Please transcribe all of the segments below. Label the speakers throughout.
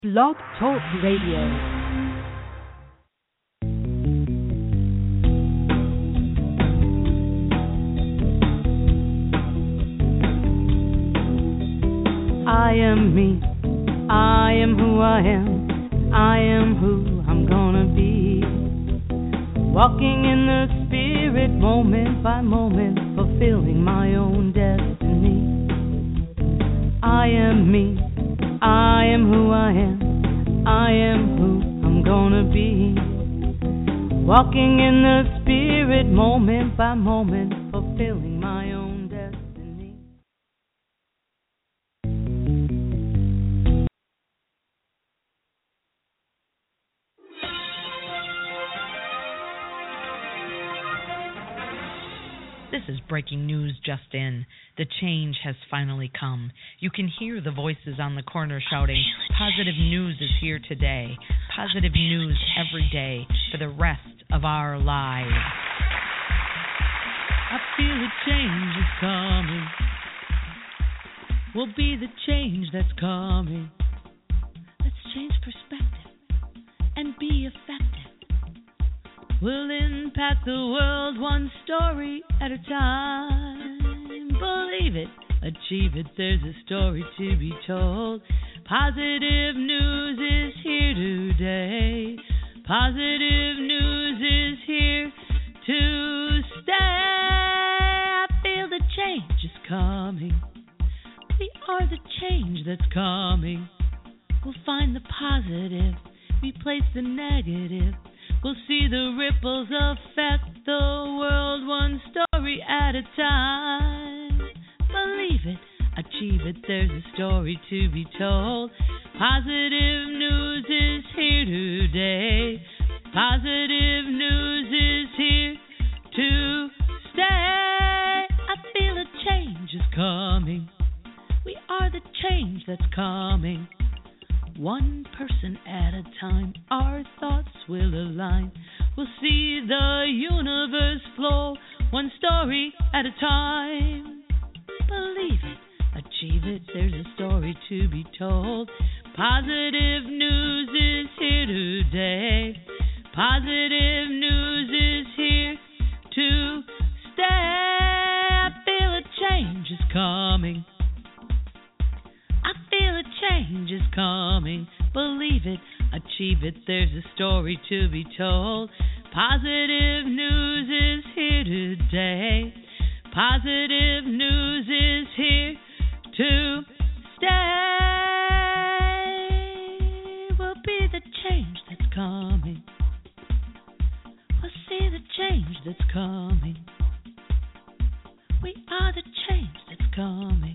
Speaker 1: Blog Talk Radio. I am me, I am who I am, I am who I'm gonna be. Walking in the spirit, moment by moment, fulfilling my own destiny. I am me, I am who I am, I am who I'm gonna be. Walking in the spirit, moment by moment, fulfilling my own destiny.
Speaker 2: This is breaking news just in. The change has finally come. You can hear the voices on the corner shouting, positive news is here today. Positive news every day for the rest of our lives. I feel a change is coming. We'll be the change that's coming. Let's change perspective and be effective. We'll impact the world one story at a time. Believe it, achieve it, there's a story to be told. Positive news is here today. Positive news is here to stay. I feel the change is coming. We are the change that's coming. We'll find the positive, replace the negative. We'll see the ripples affect the world one story at a time. Believe it, achieve it, there's a story to be told. Positive news is here today. Positive news is here to stay. I feel a change is coming. We are the change that's coming. One person at a time, our thoughts will align. We'll see the universe flow, one story at a time. Believe it, achieve it, there's a story to be told. Positive news is here today. Positive news is here to stay. I feel a change is coming. I feel a change is coming. Believe it, achieve it, there's a story to be told. Positive news is here today. Positive news is here to stay. We'll be the change that's coming. We'll see the change that's coming. We are the change that's coming.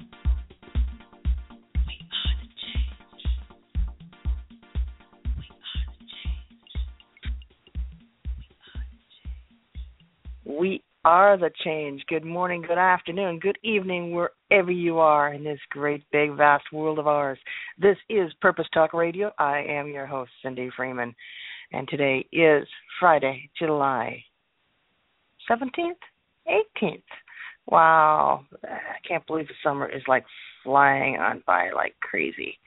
Speaker 3: We are the change. Good morning, good afternoon, good evening, wherever you are in this great, big, vast world of ours. This is Purpose Talk Radio. I am your host, Cindy Freeman, and today is Friday, July 17th, 18th. Wow, I can't believe the summer is like flying on by like crazy.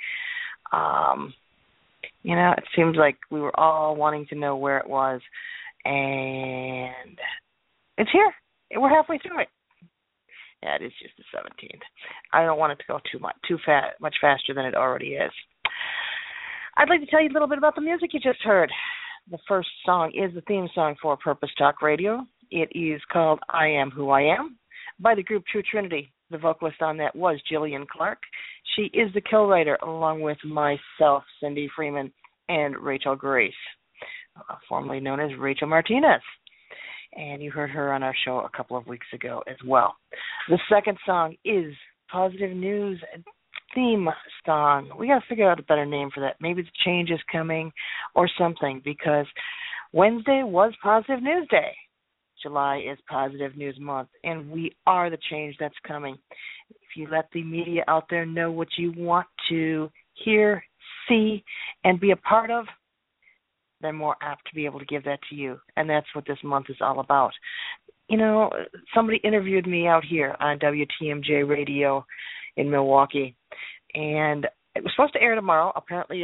Speaker 3: It seems like we were all wanting to know where it was, and it's here. We're halfway through it. Yeah, it is just the 17th. I don't want it to go much faster than it already is. I'd like to tell you a little bit about the music you just heard. The first song is the theme song for Purpose Talk Radio. It is called I Am Who I Am by the group True Trinity. The vocalist on that was Jillian Clark. She is the co-writer along with myself, Cindy Freeman, and Rachel Grace, formerly known as Rachel Martinez. And you heard her on our show a couple of weeks ago as well. The second song is Positive News theme song. We got to figure out a better name for that. Maybe the change is coming or something, because Wednesday was Positive News Day. July is Positive News Month, and we are the change that's coming. If you let the media out there know what you want to hear, see, and be a part of, they're more apt to be able to give that to you. And that's what this month is all about. Somebody interviewed me out here on WTMJ Radio in Milwaukee, and it was supposed to air tomorrow. Apparently it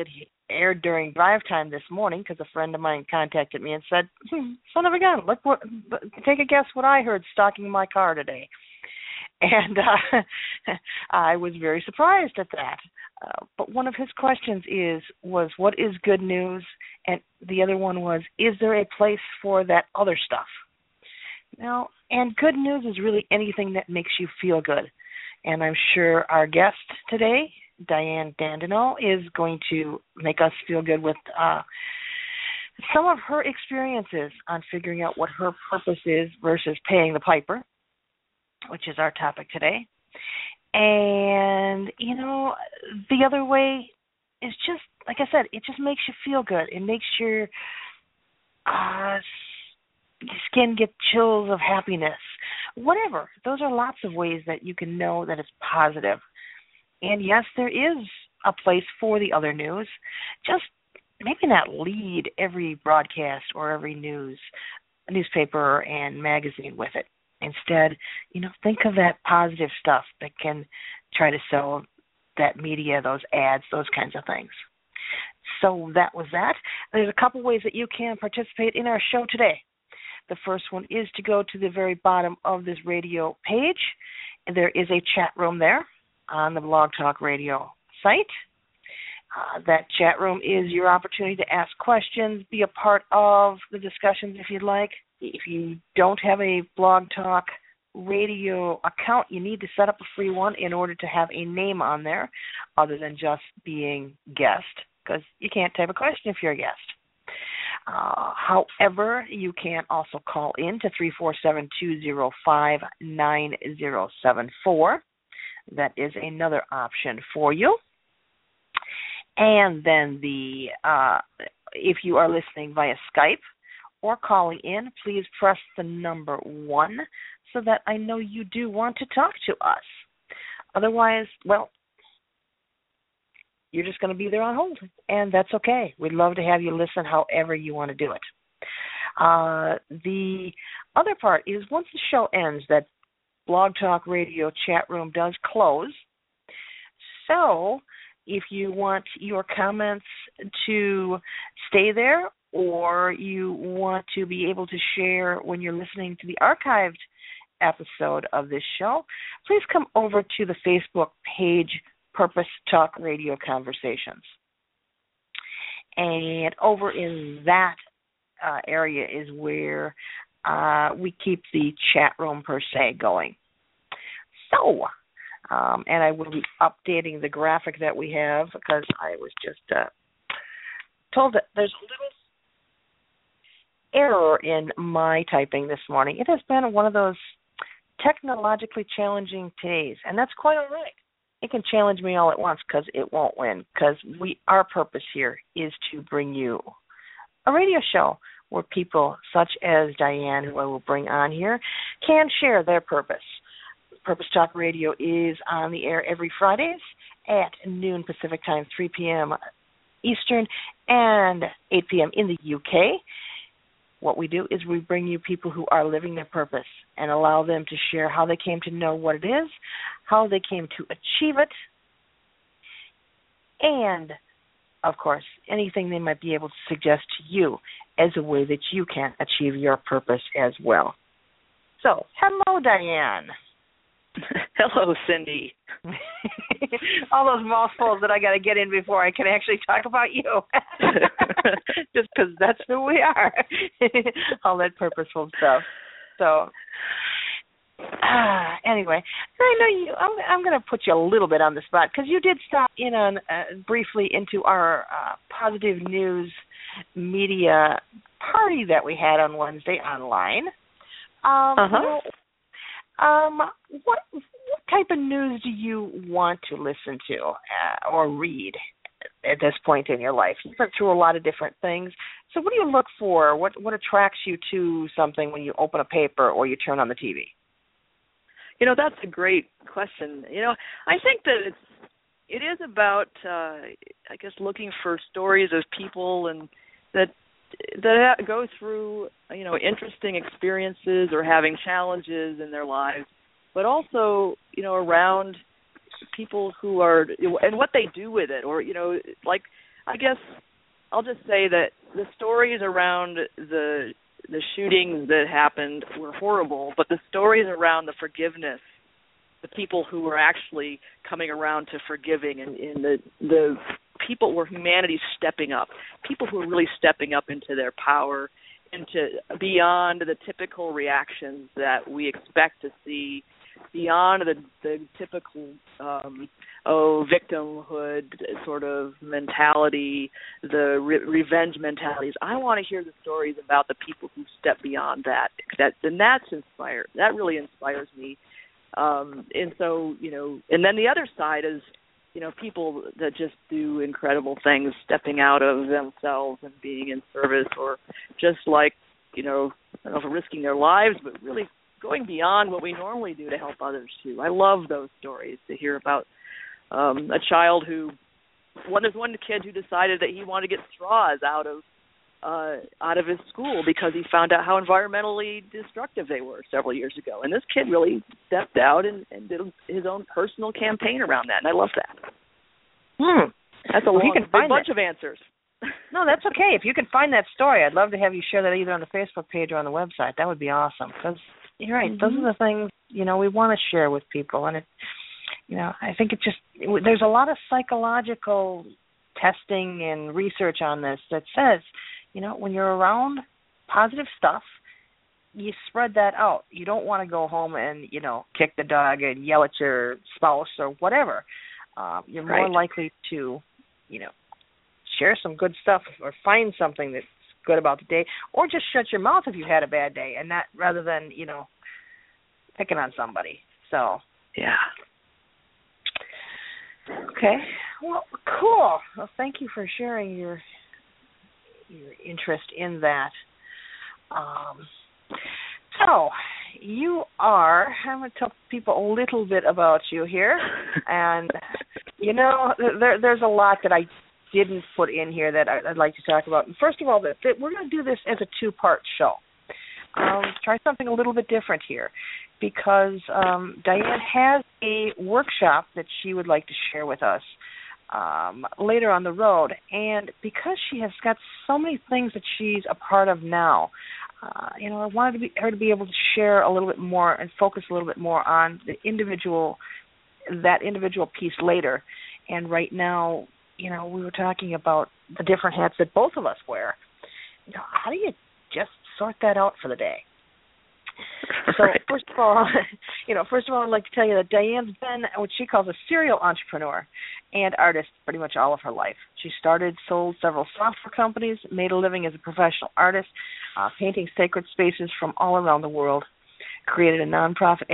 Speaker 3: aired during drive time this morning because a friend of mine contacted me and said, son of a gun, take a guess what I heard stalking my car today. And I was very surprised at that. But one of his questions was, what is good news? And the other one was, is there a place for that other stuff? Now, and good news is really anything that makes you feel good. And I'm sure our guest today, Diane Dandenot, is going to make us feel good with some of her experiences on figuring out what her purpose is versus paying the piper, which is our topic today. And, the other way is just, like I said, it just makes you feel good. It makes your skin get chills of happiness. Whatever. Those are lots of ways that you can know that it's positive. And yes, there is a place for the other news. Just maybe not lead every broadcast or every newspaper and magazine with it. Instead, think of that positive stuff that can try to sell that media, those ads, those kinds of things. So that was that. There's a couple ways that you can participate in our show today. The first one is to go to the very bottom of this radio page. There is a chat room there on the Blog Talk Radio site. That chat room is your opportunity to ask questions, be a part of the discussions if you'd like. If you don't have a Blog Talk Radio account, you need to set up a free one in order to have a name on there other than just being guest, because you can't type a question if you're a guest. However, you can also call in to 347-205-9074. That is another option for you. And then if you are listening via Skype or calling in, please press the number 1 so that I know you do want to talk to us. Otherwise, well, you're just going to be there on hold, and that's okay. We'd love to have you listen however you want to do it. The other part is once the show ends, that Blog Talk Radio chat room does close. So if you want your comments to stay there or you want to be able to share when you're listening to the archived episode of this show, please come over to the Facebook page Purpose Talk Radio Conversations. And over in that area is where we keep the chat room per se going. So, and I will be updating the graphic that we have because I was just told that there's a little error in my typing this morning. It has been one of those technologically challenging days, and that's quite all right. It can challenge me all at once because it won't win, because our purpose here is to bring you a radio show where people such as Diane, who I will bring on here, can share their purpose. Purpose Talk Radio is on the air every Fridays at noon Pacific Time, 3 p.m. Eastern, and 8 p.m. in the UK. What we do is we bring you people who are living their purpose and allow them to share how they came to know what it is, how they came to achieve it, and, of course, anything they might be able to suggest to you as a way that you can achieve your purpose as well. So, hello, Diane.
Speaker 4: Hello, Cindy.
Speaker 3: All those mouthfuls that I got to get in before I can actually talk about you. Just because that's who we are. All that purposeful stuff. So, anyway, I know you. I'm going to put you a little bit on the spot because you did stop in on briefly into our positive news media party that we had on Wednesday online. What type of news do you want to listen to or read at this point in your life? You've been through a lot of different things. So what do you look for? What attracts you to something when you open a paper or you turn on the TV?
Speaker 4: That's a great question. I think that it is about, I guess, looking for stories of people and that go through, interesting experiences or having challenges in their lives, but also, around people who are, and what they do with it, or, like I guess I'll just say that the stories around the shootings that happened were horrible, but the stories around the forgiveness, the people who were actually coming around to forgiving, and the people where humanity's stepping up, people who are really stepping up into their power, into beyond the typical reactions that we expect to see, beyond the typical victimhood sort of mentality, the revenge mentalities. I want to hear the stories about the people who step beyond that. And that's inspired. That really inspires me. And so, and then the other side is, people that just do incredible things, stepping out of themselves and being in service, or just like, I don't know, for risking their lives, but really going beyond what we normally do to help others too. I love those stories, to hear about a child there's one kid who decided that he wanted to get straws out of his school because he found out how environmentally destructive they were several years ago. And this kid really stepped out and did his own personal campaign around that, and I love that. That's a bunch of answers.
Speaker 3: No, that's okay. If you can find that story, I'd love to have you share that either on the Facebook page or on the website. That would be awesome, because you're right. Those are the things, we want to share with people. And, I think there's a lot of psychological testing and research on this that says, when you're around positive stuff, you spread that out. You don't want to go home and, kick the dog and yell at your spouse or whatever. You're more likely to, share some good stuff or find something that's good about the day, or just shut your mouth if you had a bad day, and that rather than, picking on somebody. So,
Speaker 4: yeah.
Speaker 3: Okay. Well, cool. Well, thank you for sharing your interest in that. So, I'm going to tell people a little bit about you here. And, there's a lot that I didn't put in here that I'd like to talk about. And first of all, that we're going to do this as a two-part show. Try something a little bit different here, because Diane has a workshop that she would like to share with us later on the road. And because she has got so many things that she's a part of now, I wanted her to be able to share a little bit more and focus a little bit more on that individual piece later. And right now, we were talking about the different hats that both of us wear. How do you just sort that out for the day? So first of all, I'd like to tell you that Diane's been what she calls a serial entrepreneur and artist pretty much all of her life. She sold several software companies, made a living as a professional artist, painting sacred spaces from all around the world, created a nonprofit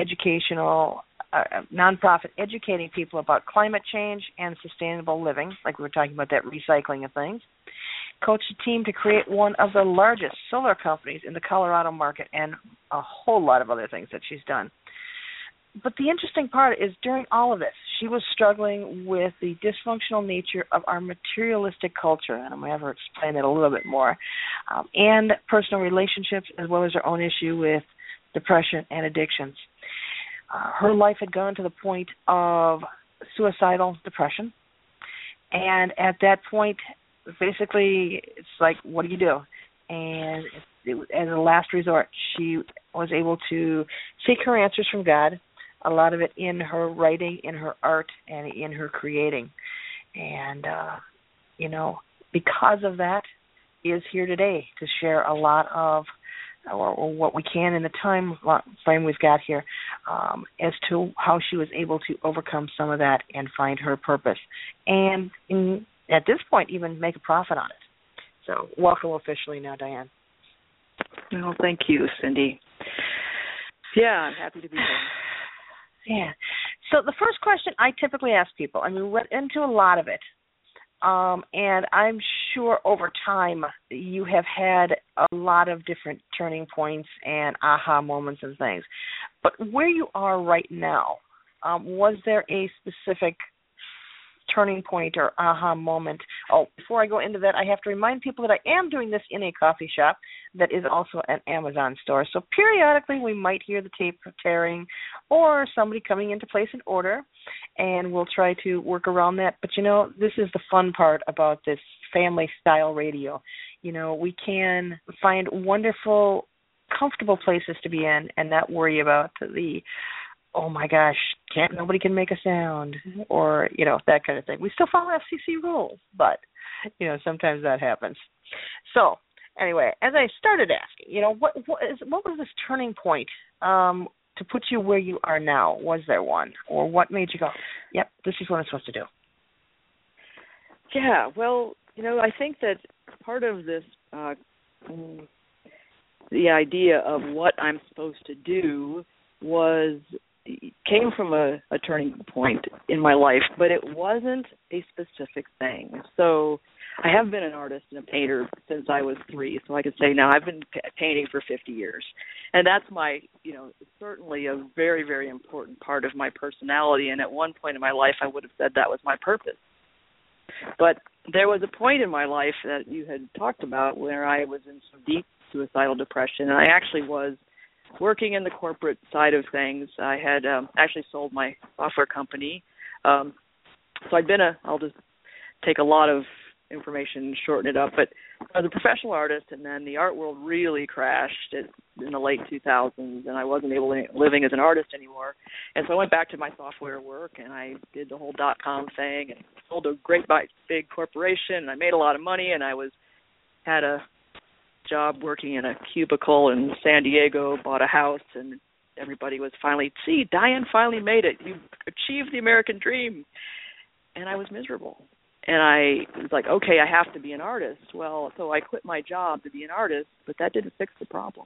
Speaker 3: educating people about climate change and sustainable living, like we were talking about that recycling of things, coached a team to create one of the largest solar companies in the Colorado market, and a whole lot of other things that she's done. But the interesting part is during all of this, she was struggling with the dysfunctional nature of our materialistic culture, and I'm going to have her explain that a little bit more, and personal relationships, as well as her own issue with depression and addictions. Her life had gone to the point of suicidal depression, and at that point, basically, it's like, what do you do? And as a last resort, she was able to seek her answers from God, a lot of it in her writing, in her art, and in her creating. And, because of that, is here today to share a lot of, or what we can in the time frame we've got here, as to how she was able to overcome some of that and find her purpose. And at this point, even make a profit on it. So welcome officially now, Diane.
Speaker 4: Well, thank you, Cindy. Yeah, I'm happy to be here.
Speaker 3: Yeah. So the first question I typically ask people, we went into a lot of it, and I'm sure over time you have had a lot of different turning points and aha moments and things. But where you are right now, was there a specific turning point or aha moment? Oh, before I go into that, I have to remind people that I am doing this in a coffee shop that is also an Amazon store. So periodically we might hear the tape tearing or somebody coming in to place an order, and we'll try to work around that. But, this is the fun part about this family-style radio. We can find wonderful, comfortable places to be in and not worry about oh my gosh, nobody can make a sound, or, that kind of thing. We still follow FCC rules, but, sometimes that happens. So, anyway, as I started asking, what was this turning point to put you where you are now? Was there one? Or what made you go, yep, this is what I'm supposed to do?
Speaker 4: Yeah, well, I think that part of this, the idea of what I'm supposed to do came from a turning point in my life, but it wasn't a specific thing. So I have been an artist and a painter since I was 3, so I could say now I've been painting for 50 years. And that's certainly a very, very important part of my personality, and at one point in my life I would have said that was my purpose. But there was a point in my life that you had talked about where I was in some deep suicidal depression, and I actually was working in the corporate side of things. I had actually sold my software company. So I'd been I'll just take a lot of information and shorten it up, but I was a professional artist, and then the art world really crashed in the late 2000s, and I wasn't living as an artist anymore. And so I went back to my software work, and I did the whole .com thing, and sold a great big corporation, and I made a lot of money, and I had a job working in a cubicle in San Diego, bought a house, and everybody was finally, see, Diane finally made it. You achieved the American dream. And I was miserable. And I was like, okay, I have to be an artist. Well, so I quit my job to be an artist, but that didn't fix the problem.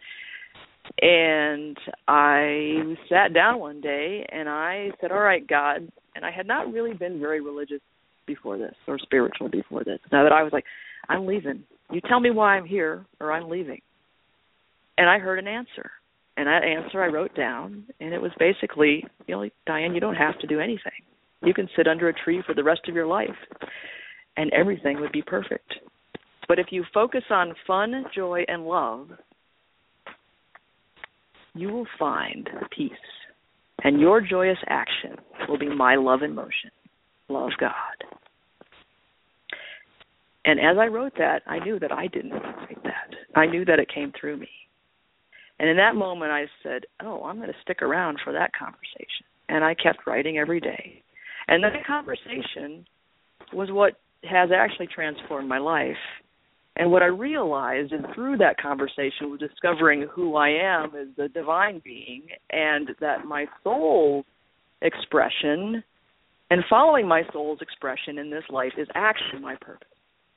Speaker 4: And I sat down one day and I said, all right, God, and I had not really been very religious before this or spiritual before this. Now that I was like, I'm leaving. You tell me why I'm here or I'm leaving. And I heard an answer. And that answer I wrote down, and it was basically, Diane, you don't have to do anything. You can sit under a tree for the rest of your life, and everything would be perfect. But if you focus on fun, joy, and love, you will find peace. And your joyous action will be my love in motion. Love God. And as I wrote that, I knew that I didn't write that. I knew that it came through me. And in that moment, I said, I'm going to stick around for that conversation. And I kept writing every day. And that conversation was what has actually transformed my life. And what I realized, and through that conversation, was discovering who I am as the divine being, and that my soul's expression and following my soul's expression in this life is actually my purpose.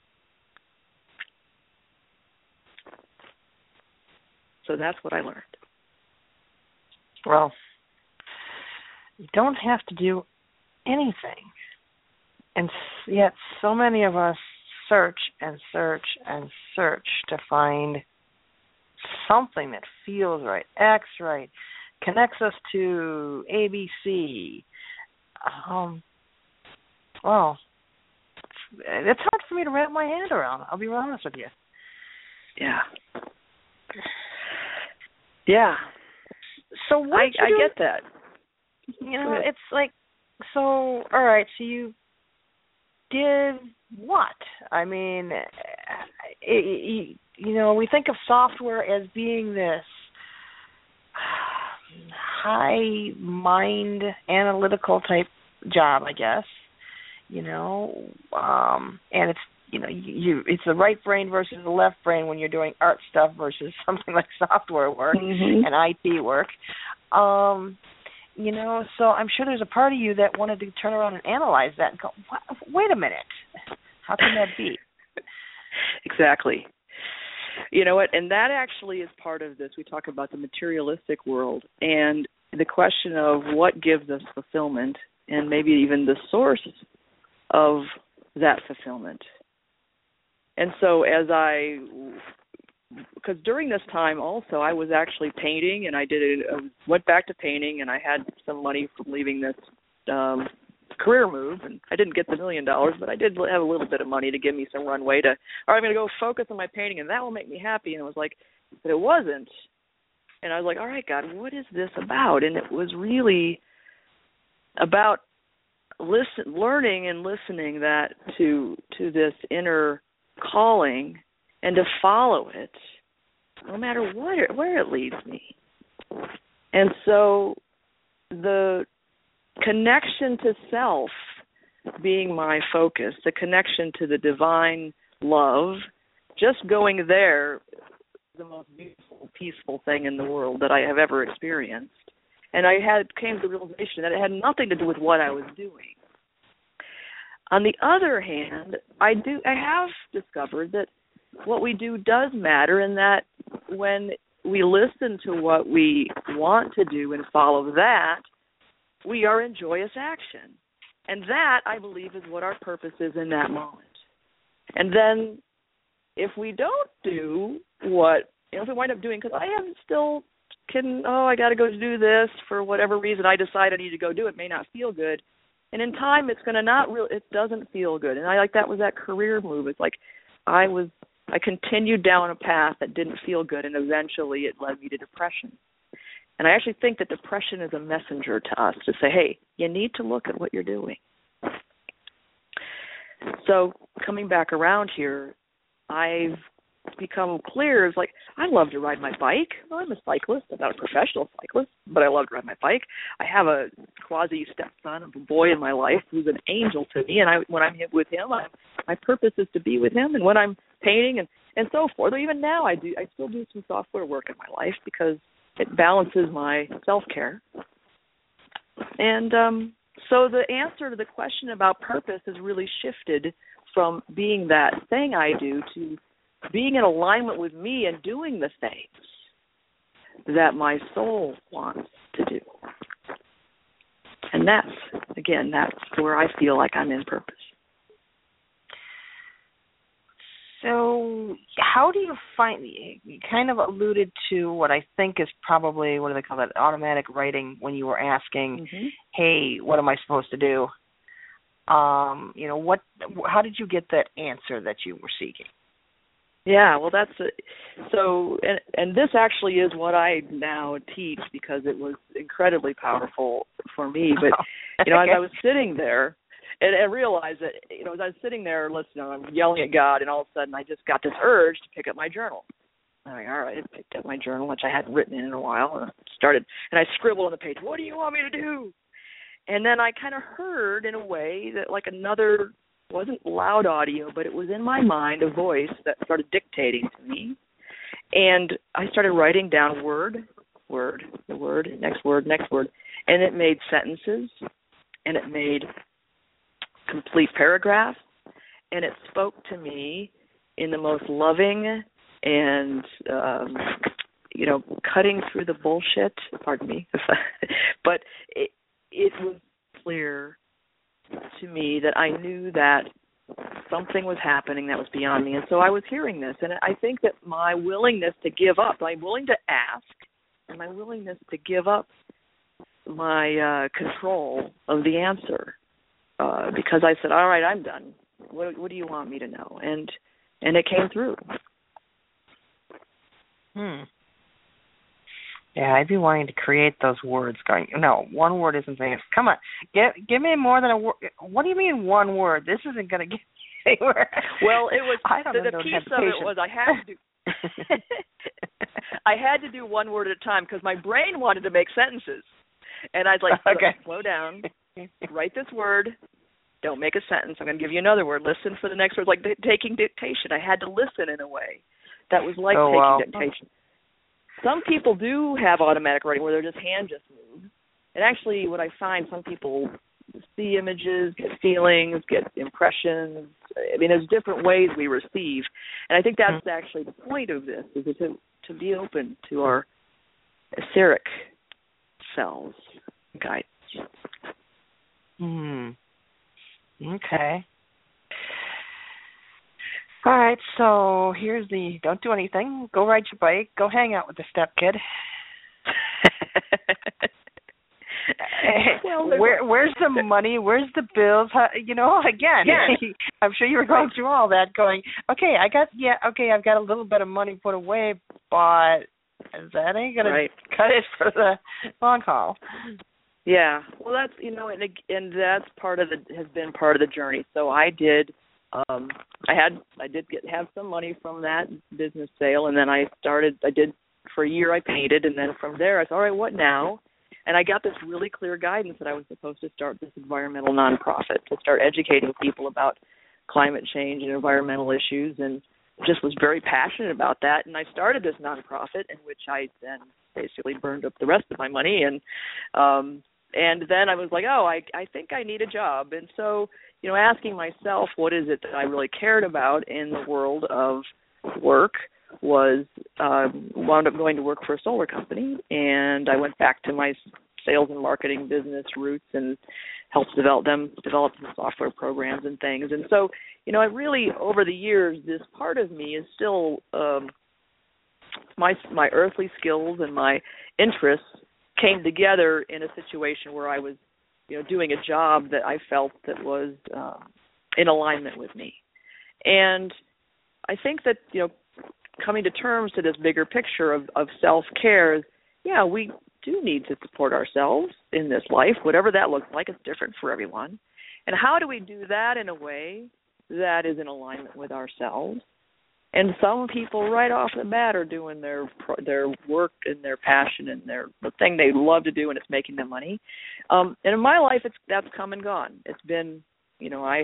Speaker 4: So that's what I learned.
Speaker 3: Well, you don't have to do anything. And yet so many of us search and search and search to find something that feels right, acts right, connects us to ABC. Well, it's hard for me to wrap my hand around. I'll be honest with you.
Speaker 4: Yeah. Yeah.
Speaker 3: So what
Speaker 4: I get that.
Speaker 3: It's like, so, all right, so you did what? I mean, we think of software as being this high mind analytical type job, I guess, and it's, it's the right brain versus the left brain when you're doing art stuff versus something like software work and IT work. So I'm sure there's a part of you that wanted to turn around and analyze that and go, wait a minute, how can that be?
Speaker 4: Exactly. You know what? And that actually is part of this. We talk about the materialistic world and the question of what gives us fulfillment and maybe even the source of that fulfillment. And so because during this time also I was actually painting, and I went back to painting, and I had some money from leaving this career move, and I didn't get the $1 million, but I did have a little bit of money to give me some runway to, all right, I'm going to go focus on my painting, and that will make me happy. And it was like, but it wasn't. And I was like, all right, God, what is this about? And it was really about learning and listening that to this inner calling and to follow it, no matter where it leads me. And so the connection to self being my focus, the connection to the divine love, just going there is the most beautiful, peaceful thing in the world that I have ever experienced. And I came to the realization that it had nothing to do with what I was doing. On the other hand, I have discovered that what we do does matter, and that when we listen to what we want to do and follow that, we are in joyous action. And that, I believe, is what our purpose is in that moment. And then if we don't do what, if we wind up doing, because I am still kidding, I got to go do this for whatever reason I decide I need to go do it, may not feel good. And in time, it's going to it doesn't feel good. And that was that career move. It's like I continued down a path that didn't feel good, and eventually it led me to depression. And I actually think that depression is a messenger to us to say, hey, you need to look at what you're doing. So coming back around here, I've become clear. It's like, I love to ride my bike. Well, I'm a cyclist. I'm not a professional cyclist, but I love to ride my bike. I have a quasi-stepson of a boy in my life who's an angel to me, and when I'm with him, my purpose is to be with him. And when I'm painting and so forth, or even now I still do some software work in my life because it balances my self-care. And so the answer to the question about purpose has really shifted from being that thing I do to being in alignment with me and doing the things that my soul wants to do. And that's where I feel like I'm in purpose.
Speaker 3: So how do you find, you kind of alluded to what I think is probably, what do they call that, automatic writing, when you were asking, hey, what am I supposed to do? How did you get that answer that you were seeking?
Speaker 4: Yeah, well, and this actually is what I now teach because it was incredibly powerful for me. But, as I was sitting there, and I realized that, as I was sitting there listening, I'm yelling at God, and all of a sudden I just got this urge to pick up my journal. I'm like, all right, I picked up my journal, which I hadn't written in a while, and I scribbled on the page, what do you want me to do? And then I kind of heard in a way that like another, wasn't loud audio, but it was in my mind, a voice that started dictating to me. And I started writing down word, next word, and it made sentences, and it made complete paragraphs, and it spoke to me in the most loving and, cutting through the bullshit, pardon me, but it was clear to me that I knew that something was happening that was beyond me. And so I was hearing this, and I think that my willingness to give up, I'm willing to ask, and my willingness to give up my control of the answer, because I said, all right, I'm done. What do you want me to know? And it came through.
Speaker 3: Yeah, I'd be wanting to create those words going, no, one word isn't saying, come on, give me more than a word. What do you mean one word? This isn't going to get anywhere.
Speaker 4: Well, it was, the piece of it was I had to do one word at a time because my brain wanted to make sentences. And I'd like, okay, slow down, write this word, don't make a sentence. I'm going to give you another word. Listen for the next word, like taking dictation. I had to listen in a way that was like taking dictation. Some people do have automatic writing where their hand just moves. And actually what I find, some people see images, get feelings, get impressions. I mean, there's different ways we receive. And I think that's actually the point of this, is to be open to our etheric selves, guides.
Speaker 3: Okay. All right, so here's don't do anything. Go ride your bike. Go hang out with the step kid. Where's the money? Where's the bills? Again, I'm sure you were going through all that going, okay, I've got a little bit of money put away, but that ain't going to cut it for the long haul.
Speaker 4: Yeah. Well, that's, and that's has been part of the journey. So I did have some money from that business sale, and then I did for a year, I painted, and then from there I thought, all right, what now? And I got this really clear guidance that I was supposed to start this environmental nonprofit to start educating people about climate change and environmental issues, and just was very passionate about that. And I started this nonprofit in which I then basically burned up the rest of my money, and then I was like, I think I need a job. And so, asking myself what is it that I really cared about in the world of work was wound up going to work for a solar company, and I went back to my sales and marketing business roots and helped develop some software programs and things. And so, I really, over the years, this part of me is still my earthly skills and my interests came together in a situation where I was, doing a job that I felt that was in alignment with me. And I think that, coming to terms to this bigger picture of self-care is, we do need to support ourselves in this life, whatever that looks like. It's different for everyone. And how do we do that in a way that is in alignment with ourselves? And some people right off the bat are doing their work and their passion and the thing they love to do, and it's making them money. And in my life, that's come and gone. It's been, I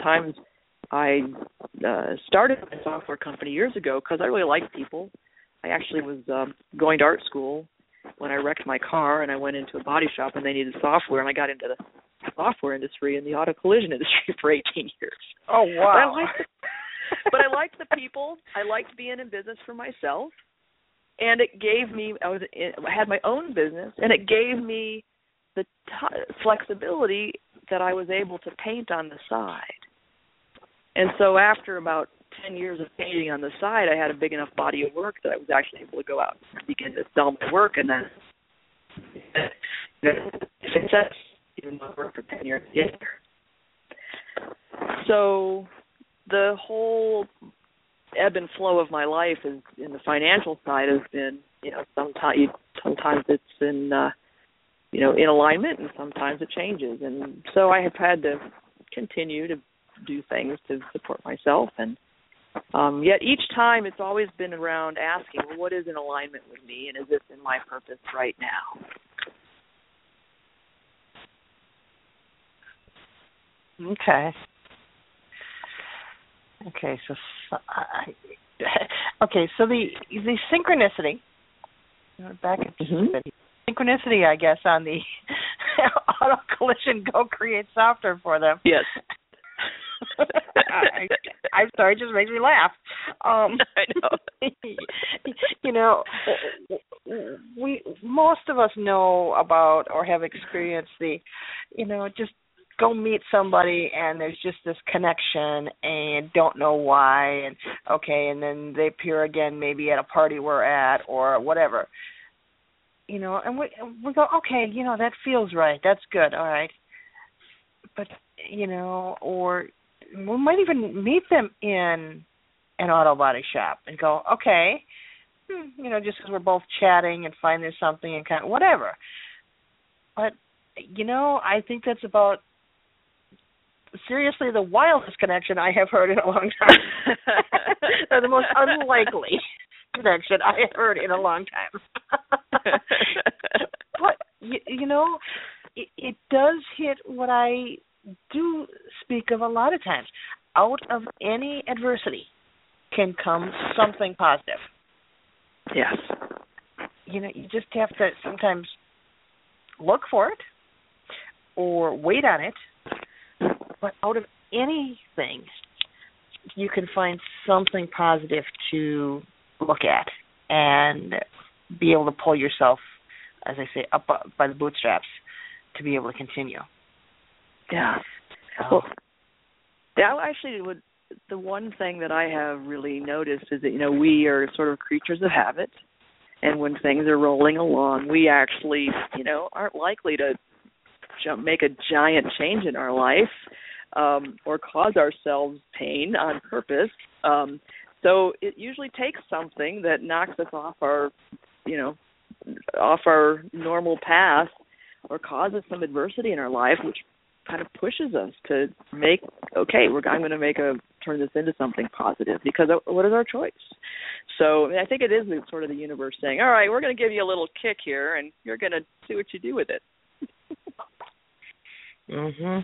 Speaker 4: started a software company years ago because I really like people. I actually was going to art school when I wrecked my car, and I went into a body shop, and they needed software, and I got into the software industry and the auto collision industry for 18 years.
Speaker 3: Oh, wow.
Speaker 4: But I liked the people. I liked being in business for myself, and it gave me. I had my own business, and it gave me the flexibility that I was able to paint on the side. And so, after about 10 years of painting on the side, I had a big enough body of work that I was actually able to go out and begin to sell my work, and then success, even though I worked for 10 years later. So the whole ebb and flow of my life is in the financial side has been, sometimes it's in, in alignment, and sometimes it changes. And so I have had to continue to do things to support myself. And yet each time it's always been around asking, well, what is in alignment with me, and is this in my purpose right now?
Speaker 3: Okay. So the synchronicity, back at synchronicity, I guess, on the auto collision, go create software for them.
Speaker 4: Yes.
Speaker 3: I'm sorry, it just makes me laugh.
Speaker 4: I know.
Speaker 3: We most of us know about or have experienced the, just go meet somebody and there's just this connection and don't know why, and then they appear again maybe at a party we're at or whatever. And we go, okay, that feels right. That's good. All right. But, or we might even meet them in an auto body shop and go, okay, just because we're both chatting and find there's something and kind of whatever. But, I think that's about seriously the wildest connection I have heard in a long time. Or the most unlikely connection I have heard in a long time. But, it does hit what I do speak of a lot of times. Out of any adversity can come something positive.
Speaker 4: Yes.
Speaker 3: You just have to sometimes look for it or wait on it. But out of anything, you can find something positive to look at and be able to pull yourself, as I say, up by the bootstraps to be able to continue.
Speaker 4: Yeah. Well, that actually would. The one thing that I have really noticed is that, we are sort of creatures of habit, and when things are rolling along, we actually, aren't likely to make a giant change in our life or cause ourselves pain on purpose. So it usually takes something that knocks us off our, off our normal path or causes some adversity in our life, which kind of pushes us to make, okay, I'm going to turn this into something positive, because what is our choice? So I think it is sort of the universe saying, all right, we're going to give you a little kick here, and you're going to see what you do with it.
Speaker 3: Mhm.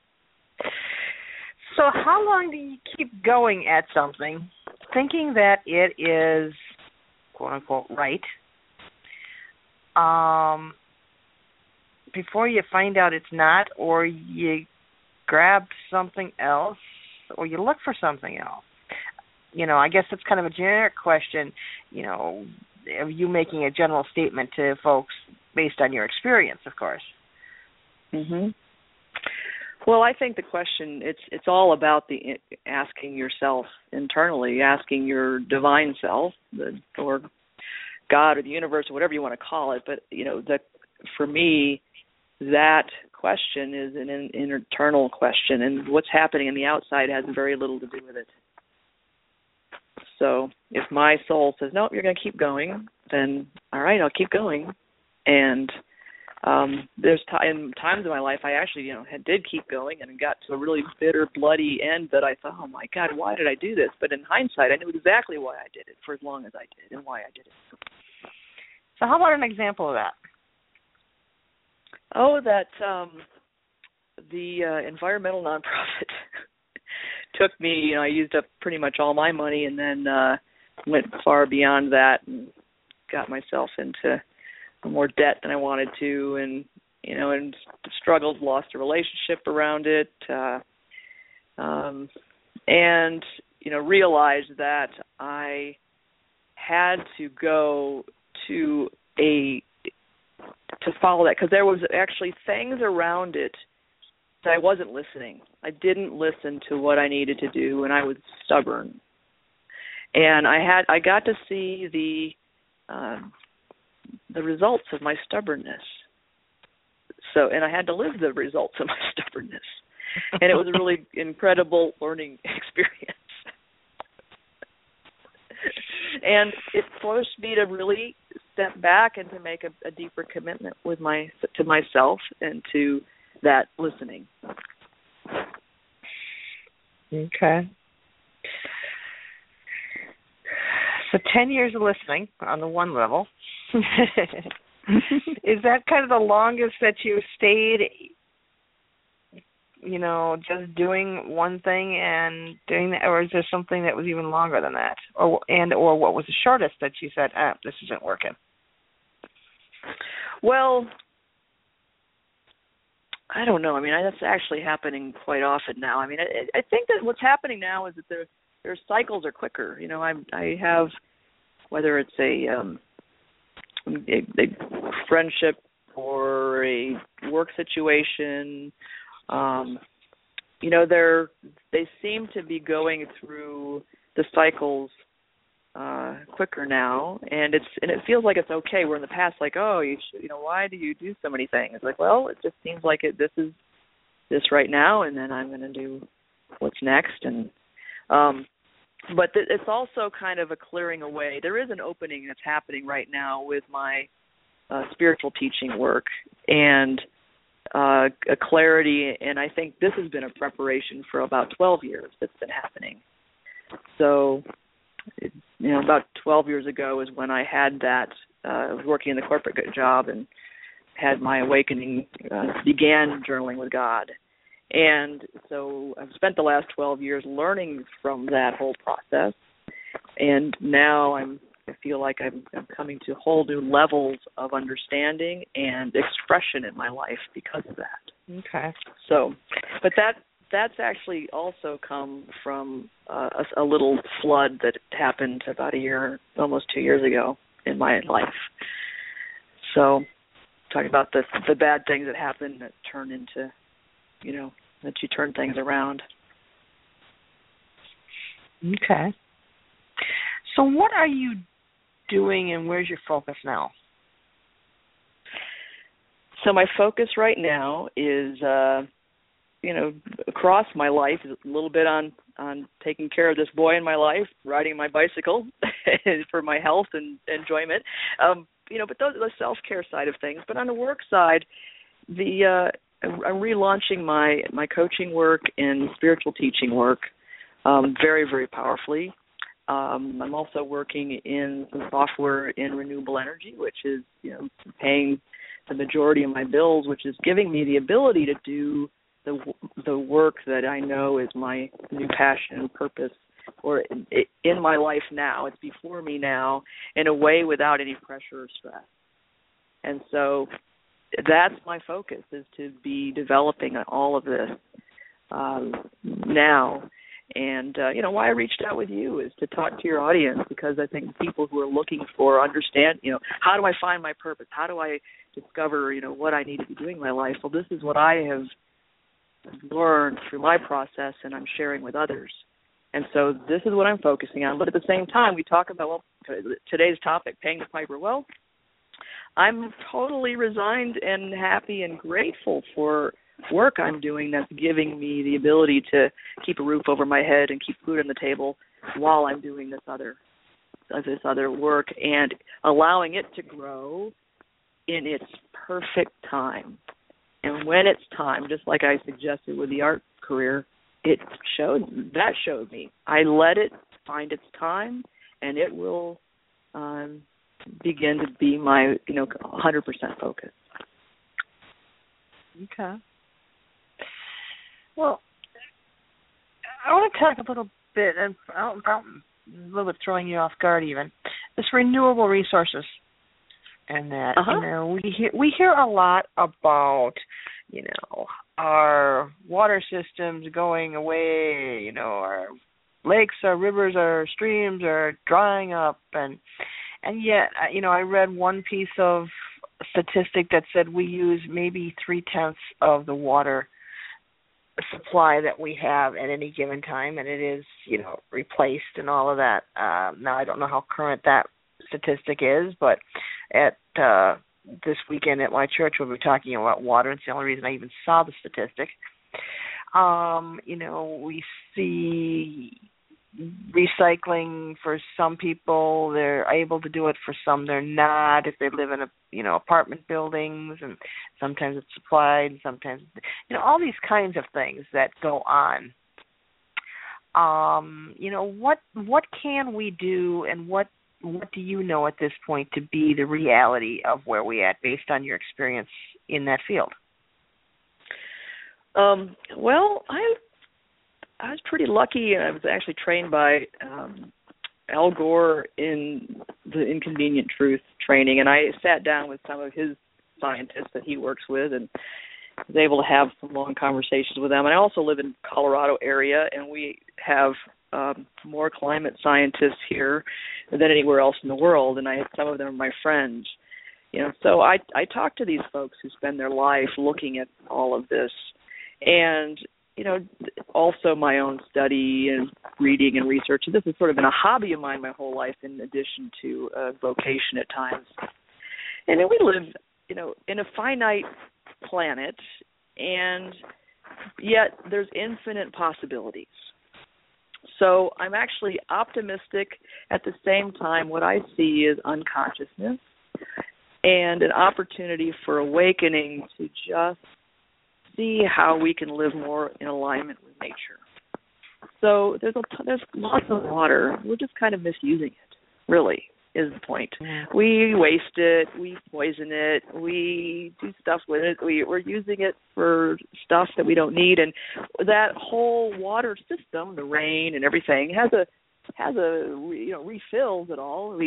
Speaker 3: So how long do you keep going at something, thinking that it is, quote unquote, right, before you find out it's not, or you grab something else, or you look for something else? I guess that's kind of a generic question, of you making a general statement to folks based on your experience, of course.
Speaker 4: Mhm. Well, I think the question, it's all about the asking yourself internally, asking your divine self, or God or the universe or whatever you want to call it. But for me, that question is an internal question, and what's happening in the outside has very little to do with it. So if my soul says, nope, you're going to keep going, then all right, I'll keep going. And there's in times in my life I actually, did keep going and got to a really bitter, bloody end that I thought, oh my God, why did I do this? But in hindsight, I knew exactly why I did it for as long as I did and why I did it.
Speaker 3: So how about an example of that?
Speaker 4: Oh, that the environmental nonprofit took me, I used up pretty much all my money, and then went far beyond that and got myself into more debt than I wanted to, and and struggled, lost a relationship around it, and realized that I had to go to follow that, because there was actually things around it that I wasn't listening. I didn't listen to what I needed to do, and I was stubborn. And I got to see the results of my stubbornness. So, and I had to live the results of my stubbornness. And it was a really incredible learning experience. And it forced me to really step back and to make a deeper commitment to myself and to that listening.
Speaker 3: Okay. So 10 years of listening on the one level. Is that kind of the longest that you stayed, just doing one thing and doing that, or is there something that was even longer than that? Or what was the shortest that you said, this isn't working?
Speaker 4: Well, I don't know. I mean, that's actually happening quite often now. I mean, I think that what's happening now is that their cycles are quicker. I have, whether it's a friendship or a work situation, they seem to be going through the cycles quicker now, and it feels like it's okay. Where in the past, like, oh, why do you do so many things? It's like, well, it just seems like this is this right now, and then I'm going to do what's next, and but it's also kind of a clearing away. There is an opening that's happening right now with my spiritual teaching work, and a clarity, and I think this has been a preparation for about 12 years that's been happening. So, about 12 years ago is when I had that, I was working in the corporate job and had my awakening, began journaling with God. And so I've spent the last 12 years learning from that whole process, and now I feel like I'm coming to whole new levels of understanding and expression in my life because of that.
Speaker 3: Okay.
Speaker 4: So, but that's actually also come from a little flood that happened about almost 2 years ago in my life. So, talking about the bad things that happen that turn into, that you turn things around.
Speaker 3: Okay. So what are you doing, and where's your focus now?
Speaker 4: So my focus right now is, across my life, is a little bit on taking care of this boy in my life, riding my bicycle for my health and enjoyment. But those are the self-care side of things. But on the work side, I'm relaunching my coaching work and spiritual teaching work very, very powerfully. I'm also working in some software in renewable energy, which is, paying the majority of my bills, which is giving me the ability to do the work that I know is my new passion and purpose, or in my life now. It's before me now, in a way without any pressure or stress. And so that's my focus, is to be developing all of this now. And, why I reached out with you is to talk to your audience, because I think people who are looking for understand, how do I find my purpose? How do I discover, what I need to be doing in my life? Well, this is what I have learned through my process, and I'm sharing with others. And so this is what I'm focusing on. But at the same time, we talk about, today's topic, paying the piper. Well, I'm totally resigned and happy and grateful for work I'm doing that's giving me the ability to keep a roof over my head and keep food on the table while I'm doing this other work, and allowing it to grow in its perfect time. And when it's time, just like I suggested with the art career, it showed me. I let it find its time, and it will begin to be my 100% focus.
Speaker 3: Okay. Well, I want to talk a little bit about a little bit throwing you off guard, even this renewable resources, and that we hear a lot about our water systems going away, our lakes, our rivers, our streams are drying up, and yet I read one piece of statistic that said we use maybe 0.3 of the water supply that we have at any given time, and it is replaced and all of that. Now I don't know how current that statistic is, but at this weekend at my church we'll be talking about water. It's the only reason I even saw the statistic. We see recycling for some people. They're able to do it. For some, they're not. If they live in apartment buildings, and sometimes it's supplied, sometimes all these kinds of things that go on. What can we do, and what do you know at this point to be the reality of where we at, based on your experience in that field?
Speaker 4: Well, I was pretty lucky, and I was actually trained by Al Gore in the Inconvenient Truth training, and I sat down with some of his scientists that he works with and was able to have some long conversations with them. And I also live in Colorado area, and we have more climate scientists here than anywhere else in the world, and some of them are my friends. So I talk to these folks who spend their life looking at all of this, and also my own study and reading and research. This has sort of been a hobby of mine my whole life, in addition to a vocation at times. And then we live, in a finite planet, and yet there's infinite possibilities. So I'm actually optimistic. At the same time, what I see is unconsciousness and an opportunity for awakening to just see how we can live more in alignment with nature. So there's lots of water. We're just kind of misusing it, really, is the point. Yeah. We waste it. We poison it. We do stuff with it. We're using it for stuff that we don't need. And that whole water system, the rain and everything, has refills it all.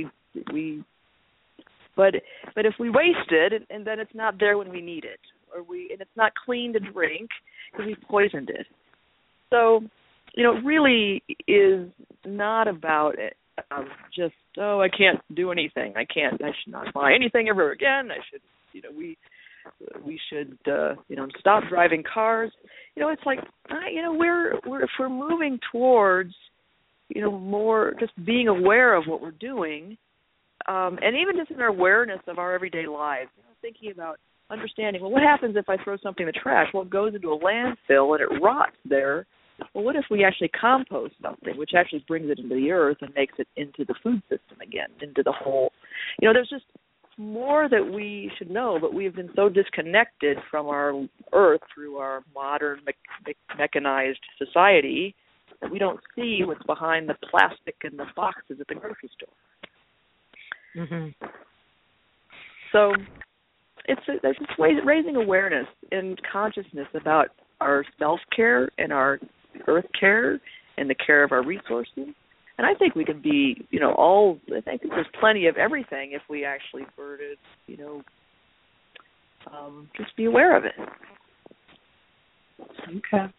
Speaker 4: But if we waste it, and then it's not there when we need it, and it's not clean to drink because we poisoned it. So, it really is not about it. Just, I can't do anything. I should not buy anything ever again. I should, we should, stop driving cars. It's like, if we're moving towards, more just being aware of what we're doing, and even just in our awareness of our everyday lives, thinking about understanding, well, what happens if I throw something in the trash? Well, it goes into a landfill and it rots there. Well, what if we actually compost something, which actually brings it into the earth and makes it into the food system again, into the whole, there's just more that we should know, but we have been so disconnected from our Earth through our modern mechanized society that we don't see what's behind the plastic and the boxes at the grocery store.
Speaker 3: Mm-hmm.
Speaker 4: So it's raising awareness and consciousness about our self-care and our earth care and the care of our resources. And I think we could be, I think there's plenty of everything if we actually were to, just be aware of it.
Speaker 3: Okay.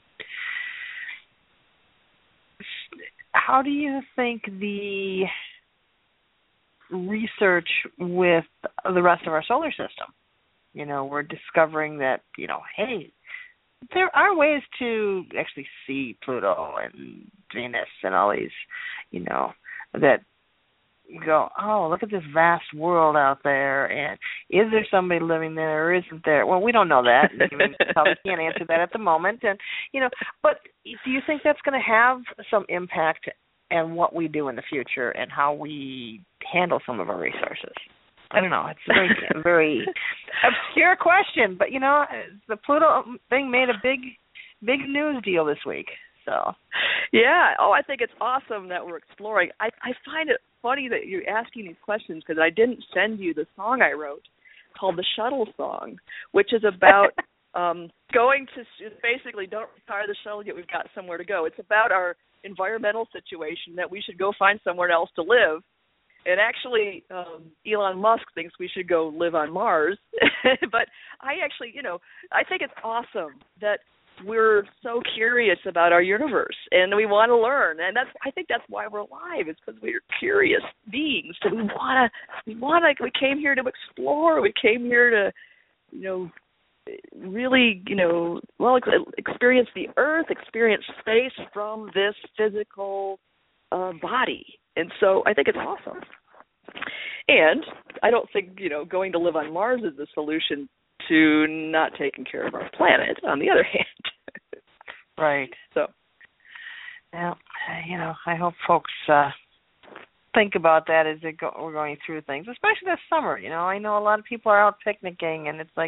Speaker 3: How do you think the research with the rest of our solar system, we're discovering that, hey, there are ways to actually see Pluto and Venus and all these, that go, oh, look at this vast world out there, and is there somebody living there or isn't there? Well, we don't know that. We probably can't answer that at the moment. And, but do you think that's going to have some impact on what we do in the future and how we handle some of our resources? I don't know. It's a very obscure question, but, the Pluto thing made a big news deal this week. So,
Speaker 4: yeah. Oh, I think it's awesome that we're exploring. I find it funny that you're asking these questions because I didn't send you the song I wrote called the Shuttle Song, which is about going to basically don't retire the shuttle yet we've got somewhere to go. It's about our environmental situation that we should go find somewhere else to live. And actually, Elon Musk thinks we should go live on Mars. But I actually, I think it's awesome that we're so curious about our universe and we want to learn. And I think that's why we're alive. It's because we're curious beings. So we came here to explore. We came here to, really, experience the Earth, experience space from this physical body. And so I think it's awesome. And I don't think, going to live on Mars is the solution to not taking care of our planet, on the other hand.
Speaker 3: Right.
Speaker 4: So.
Speaker 3: Well, I hope folks think about that as we're going through things, especially this summer. I know a lot of people are out picnicking, and it's like,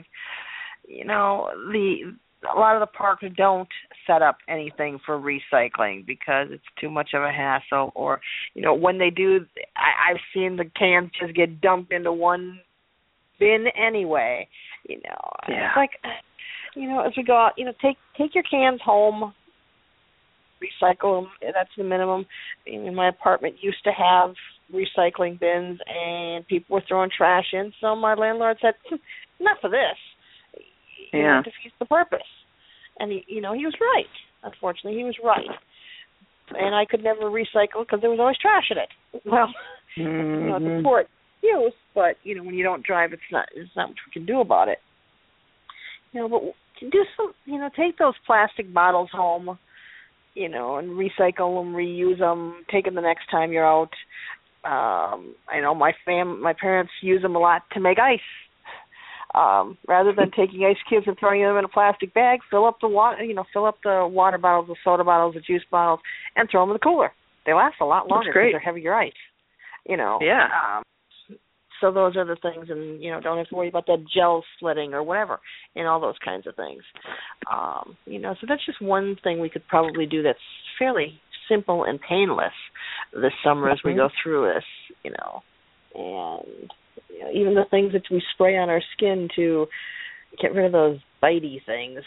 Speaker 3: a lot of the parks don't set up anything for recycling because it's too much of a hassle. Or, when they do, I've seen the cans just get dumped into one bin anyway.
Speaker 4: Yeah.
Speaker 3: It's like, as we go out, take your cans home, recycle them. That's the minimum. My apartment used to have recycling bins, and people were throwing trash in. So my landlord said, enough of this.
Speaker 4: Yeah.
Speaker 3: It defeats the purpose. And, he was right. Unfortunately, he was right. And I could never recycle because there was always trash in it. Well, it's a poor excuse, but, when you don't drive, it's not much we can do about it. But do some, take those plastic bottles home, and recycle them, reuse them, take them the next time you're out. I know my parents use them a lot to make ice. Rather than taking ice cubes and throwing them in a plastic bag, fill up the water bottles, the soda bottles, the juice bottles, and throw them in the cooler. They last a lot longer because they're heavier ice.
Speaker 4: Yeah.
Speaker 3: So those are the things, and don't have to worry about that gel slitting or whatever, and all those kinds of things. So that's just one thing we could probably do that's fairly simple and painless this summer as we go through this. And even the things that we spray on our skin to get rid of those bitey things.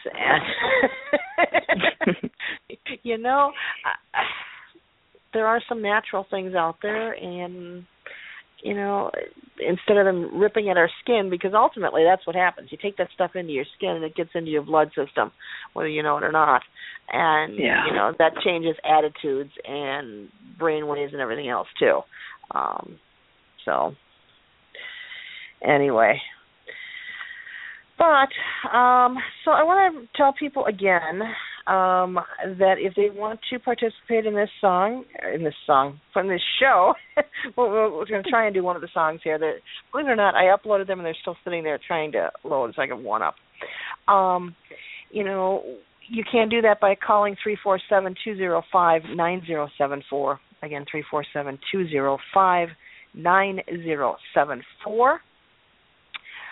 Speaker 3: And, there are some natural things out there, and, instead of them ripping at our skin, because ultimately that's what happens. You take that stuff into your skin, and it gets into your blood system, whether you know it or not. And, that changes attitudes and brain waves and everything else, too. Anyway, but so I want to tell people again that if they want to participate in this from this show, we're going to try and do one of the songs here. That, believe it or not, I uploaded them and they're still sitting there trying to load, so I can one up. You can do that by calling 347-205-9074. Again, 347-205-9074.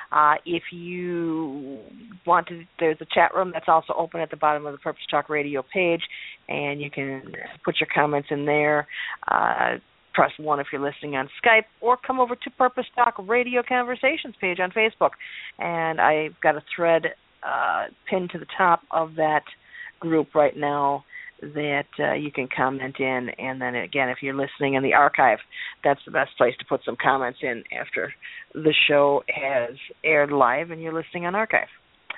Speaker 3: If you want to, there's a chat room that's also open at the bottom of the Purpose Talk Radio page, and you can put your comments in there. Press 1 if you're listening on Skype, or come over to Purpose Talk Radio Conversations page on Facebook. And I've got a thread pinned to the top of that group right now that you can comment in. And then, again, if you're listening in the archive, that's the best place to put some comments in after the show has aired live and you're listening on archive.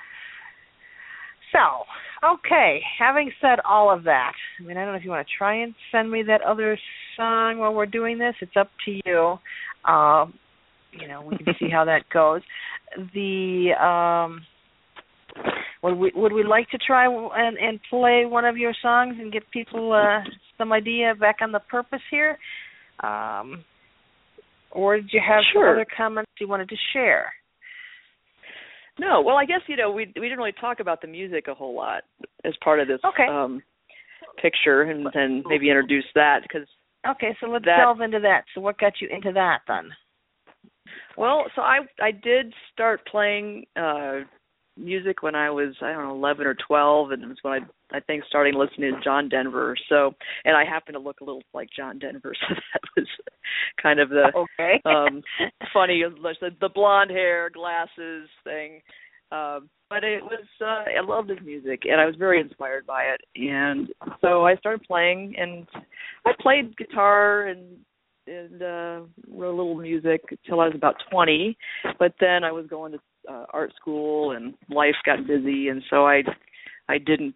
Speaker 3: So, okay, having said all of that, I mean, I don't know if you want to try and send me that other song while we're doing this. It's up to you. You know, we can see how that goes. Would we like to try and play one of your songs and get people some idea back on the purpose here? Or did you have some other comments you wanted to share?
Speaker 4: No, well, I guess, you know, we didn't really talk about the music a whole lot as part of this picture, and then maybe introduce that.
Speaker 3: Okay, so let's delve into that. So what got you into that then?
Speaker 4: Well, so I did start playing music when I was, 11 or 12, and it was when I think starting listening to John Denver. So, and I happen to look a little like John Denver, so that was kind of the funny, the blonde hair, glasses thing. But it was, I loved his music, and I was very inspired by it. And so I started playing, and I played guitar and wrote a little music until I was about 20. But then I was going to art school, and life got busy, and so I didn't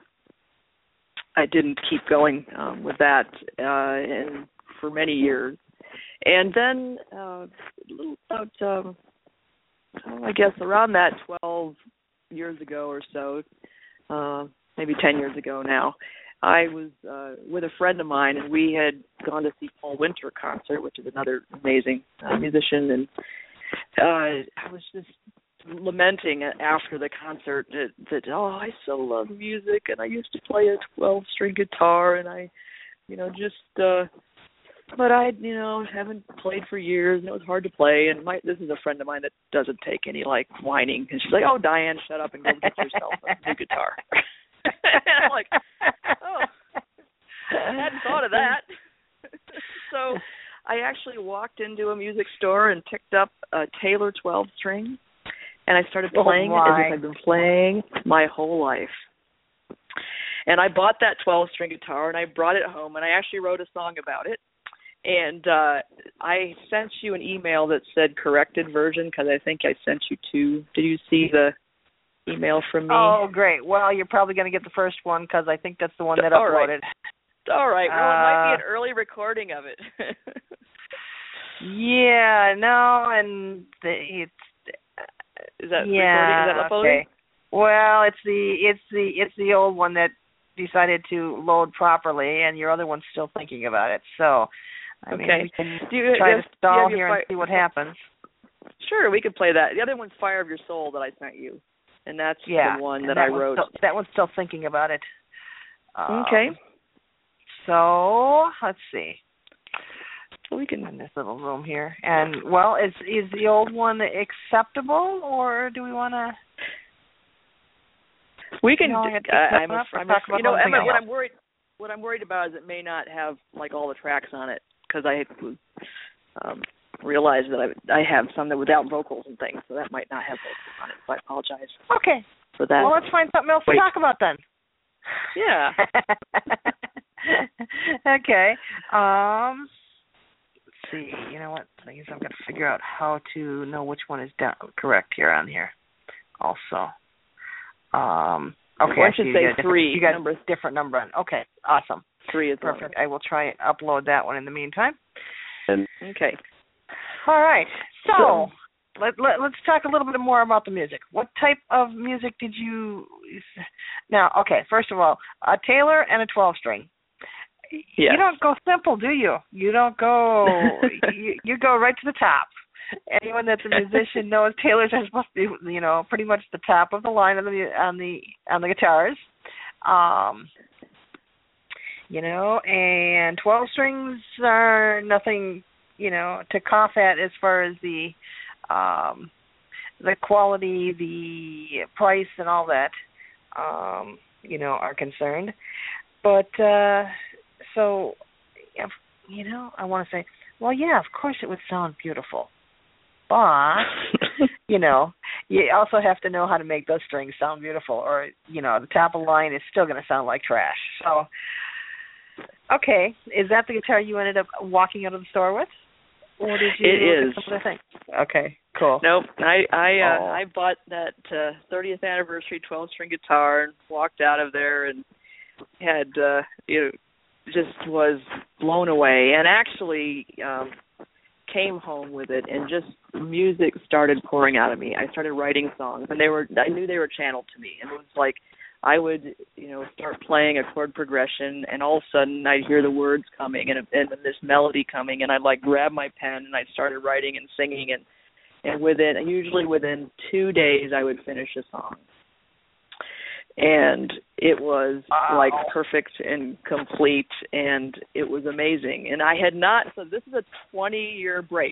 Speaker 4: keep going with that and for many years. And then about I guess around that 12 years ago or so, maybe 10 years ago now, I was with a friend of mine, and we had gone to see Paul Winter concert, which is another amazing musician, and I was just lamenting after the concert that I so love music, and I used to play a 12-string guitar, and I, but I, haven't played for years, and it was hard to play. And this is a friend of mine that doesn't take any whining, and she's like, "Oh, Diane, shut up and go get yourself a new guitar." And I'm like, "Oh, I hadn't thought of that." So I actually walked into a music store and picked up a Taylor 12-string, and I started playing it as if I've been playing my whole life. And I bought that 12-string guitar, and I brought it home, and I actually wrote a song about it. And I sent you an email that said corrected version, because I think I sent you two. Did you see the email from me?
Speaker 3: Oh, great. Well, you're probably going to get the first one, because I think that's the one that uploaded.
Speaker 4: All right. Well, it might be an early recording of it.
Speaker 3: Yeah, no, and it's...
Speaker 4: Is that recording? Is that uploading?
Speaker 3: Okay. Well, it's the old one that decided to load properly, and your other one's still thinking about it. So, I mean, we can try to stall here and see what happens.
Speaker 4: Sure, we could play that. The other one's "Fire of Your Soul" that I sent you, and that's the one that I wrote.
Speaker 3: That one's still thinking about it.
Speaker 4: Okay.
Speaker 3: So let's see.
Speaker 4: We can
Speaker 3: in this little room here, and is the old one acceptable, or do we want to?
Speaker 4: We can. Emma, what I'm worried about is it may not have all the tracks on it, because I realized that I have some that without vocals and things, so that might not have vocals on it. So I apologize.
Speaker 3: Okay.
Speaker 4: For that.
Speaker 3: Well, let's find something else to talk about then.
Speaker 4: Yeah.
Speaker 3: Okay. Let's see. You know what? I guess I've got to figure out how to know which one is correct here on here. Also. Okay.
Speaker 4: I should say 3.
Speaker 3: You got a different number on. Okay. Awesome.
Speaker 4: 3 is
Speaker 3: perfect. I will try and upload that one in the meantime.
Speaker 4: Okay.
Speaker 3: All right. So let's talk a little bit more about the music. What type of music did you? Now, okay. First of all, a Taylor and a 12-string. Yes. You don't go simple, do you? You don't go. you go right to the top. Anyone that's a musician knows Taylors are supposed to be, pretty much the top of the line on the guitars. And 12 strings are nothing, to cough at as far as the the quality, the price, and all that, are concerned. But so, I want to say, well, yeah, of course it would sound beautiful, but you also have to know how to make those strings sound beautiful, or the top of the line is still going to sound like trash. So, okay, is that the guitar you ended up walking out of the store with? Or did you
Speaker 4: It is.
Speaker 3: Some other thing? Okay, cool.
Speaker 4: Nope. I bought that 30th anniversary 12-string guitar and walked out of there and had just was blown away, and actually came home with it, and just music started pouring out of me. I started writing songs, and I knew they were channeled to me, and it was like I would, start playing a chord progression, and all of a sudden I'd hear the words coming and this melody coming, and I'd grab my pen and I started writing and singing, and usually within 2 days I would finish a song, and it was perfect and complete, and it was amazing. And I had not. So this is a 20-year break.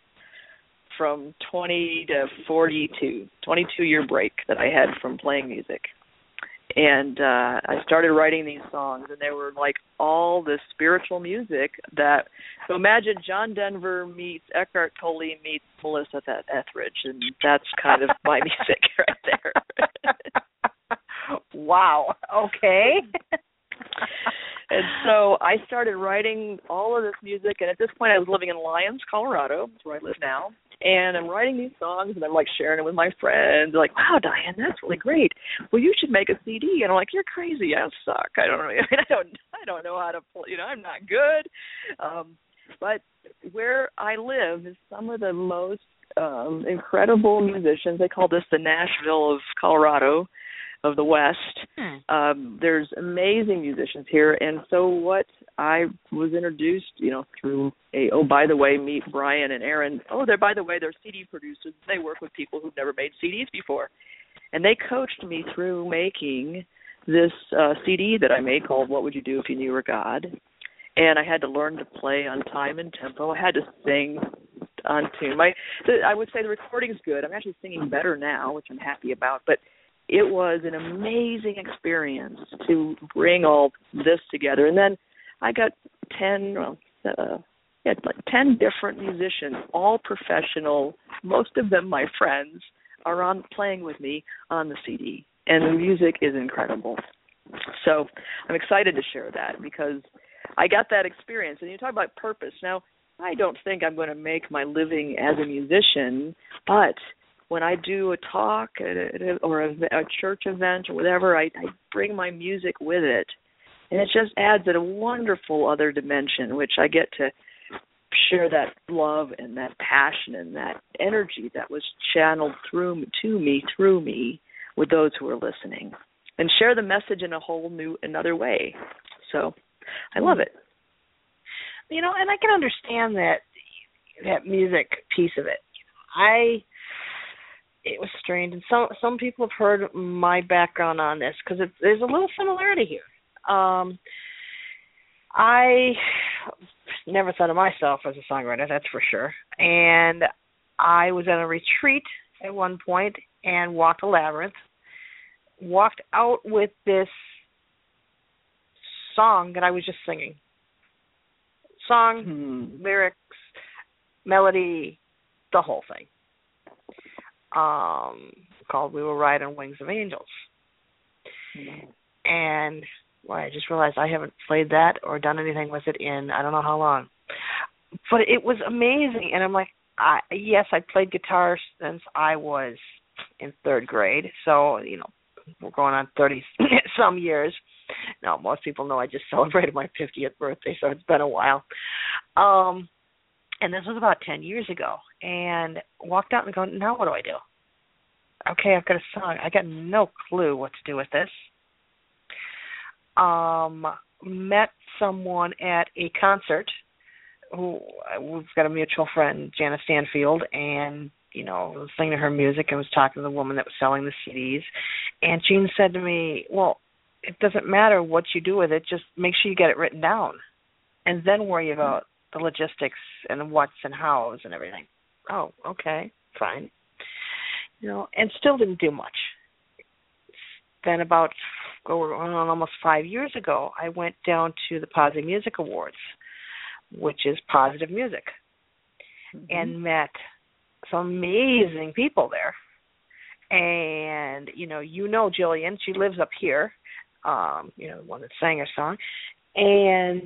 Speaker 4: From 20 to 42, 22-year break that I had from playing music. And I started writing these songs, and they were all this spiritual music that, so imagine John Denver meets Eckhart Tolle meets Melissa Etheridge, and that's kind of my music right there.
Speaker 3: Wow, okay.
Speaker 4: And so I started writing all of this music, and at this point I was living in Lyons, Colorado, that's where I live now. And I'm writing these songs, and I'm sharing it with my friends. They're like, "Wow, Diane, that's really great. Well, you should make a CD." And I'm like, "You're crazy. I suck. I don't know. I don't know how to play. I'm not good." But where I live is some of the most incredible musicians. They call this the Nashville of Colorado, of the West. There's amazing musicians here, and so what I was introduced, through by the way, meet Brian and Aaron. They're CD producers. They work with people who've never made CDs before, and they coached me through making this CD that I made called "What Would You Do If You Knew You Were God?" And I had to learn to play on time and tempo. I had to sing on tune. I would say the recording's good. I'm actually singing better now, which I'm happy about, but it was an amazing experience to bring all this together. And then I got 10 different musicians, all professional. Most of them my friends are playing with me on the CD. And the music is incredible. So I'm excited to share that because I got that experience. And you talk about purpose. Now, I don't think I'm going to make my living as a musician, but when I do a talk or a church event or whatever, I bring my music with it. And it just adds a wonderful other dimension, which I get to share that love and that passion and that energy that was channeled through me with those who are listening, and share the message in a whole new, another way. So I love it.
Speaker 3: And I can understand that music piece of it. It was strange, and some people have heard my background on this because there's a little similarity here. I never thought of myself as a songwriter, that's for sure. And I was at a retreat at one point and walked a labyrinth, walked out with this song that I was just singing. Song, lyrics, melody, the whole thing. Called "We Will Ride on Wings of Angels." And I just realized I haven't played that or done anything with it in I don't know how long. But it was amazing. And I'm like, yes, I played guitar since I was in third grade. So, we're going on 30-some years. Now, most people know I just celebrated my 50th birthday, so it's been a while. And this was about 10 years ago. And walked out and go, now what do I do? Okay, I've got a song. I got no clue what to do with this. Met someone at a concert we've got a mutual friend, Jana Stanfield, and, was listening to her music and was talking to the woman that was selling the CDs. And Jean said to me, well, it doesn't matter what you do with it, just make sure you get it written down. And then worry about the logistics and what's and how's and everything. Oh, okay, fine. and still didn't do much. Then about almost 5 years ago, I went down to the Positive Music Awards, which is positive music, and met some amazing people there. And, Jillian, she lives up here, the one that sang her song. And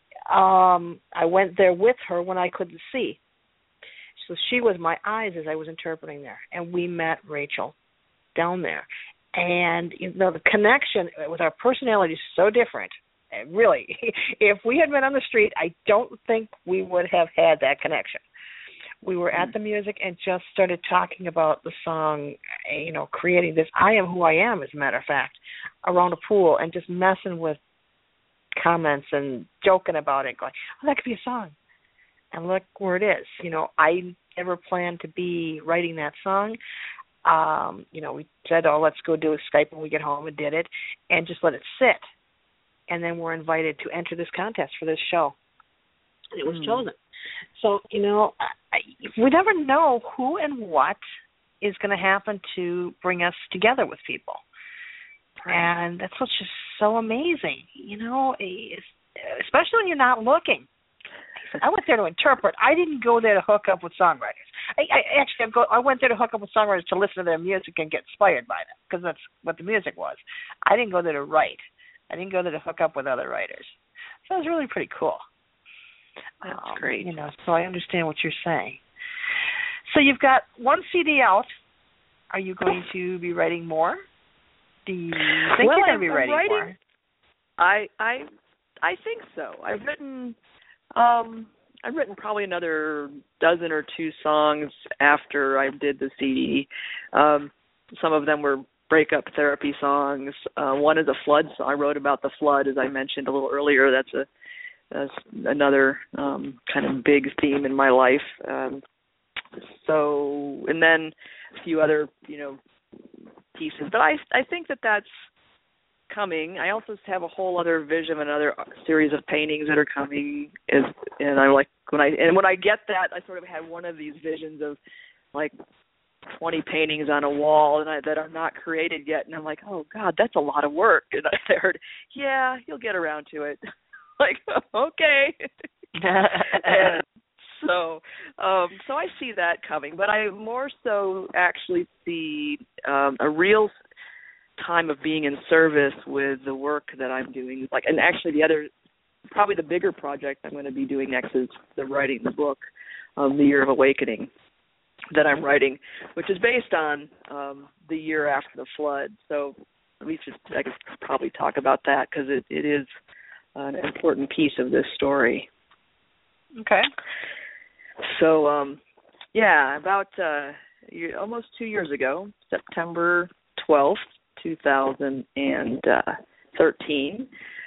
Speaker 3: I went there with her when I couldn't see. So she was my eyes as I was interpreting there. And we met Rachel down there. And, the connection with our personalities is so different. And really, if we had been on the street, I don't think we would have had that connection. We were at the music and just started talking about the song, creating this I Am Who I Am, as a matter of fact, around a pool and just messing with comments and joking about it, going, oh, that could be a song. And look where it is. I never planned to be writing that song. We said, let's go do a Skype when we get home, and did it, and just let it sit. And then we're invited to enter this contest for this show. And it was chosen. So, we never know who and what is going to happen to bring us together with people. And that's what's just so amazing, especially when you're not looking. I went there to interpret. I didn't go there to hook up with songwriters. I went there to hook up with songwriters to listen to their music and get inspired by them, because that's what the music was. I didn't go there to write. I didn't go there to hook up with other writers. So it was really pretty cool.
Speaker 4: That's great.
Speaker 3: So I understand what you're saying. So you've got one CD out. Are you going to be writing more? Do you think you're going to be writing more?
Speaker 4: I think so. I've written probably another dozen or two songs after I did the CD. Some of them were breakup therapy songs. One is a flood song. I wrote about the flood, as I mentioned a little earlier. That's another kind of big theme in my life. And then a few other, pieces. But I think that's coming. I also have a whole other vision of another series of paintings that are coming. And I like when I get that, I sort of had one of these visions of like 20 paintings on a wall that are not created yet, and I'm like, oh God, that's a lot of work. And I heard, yeah, you'll get around to it. Like, okay. And so I see that coming, but I more so actually see a real time of being in service with the work that I'm doing. Like, and actually probably the bigger project I'm going to be doing next is writing the book, The Year of Awakening, that I'm writing, which is based on the year after the flood. So I could probably talk about that, because it is an important piece of this story.
Speaker 3: Okay. So,
Speaker 4: about almost 2 years ago, September 12th, 2013,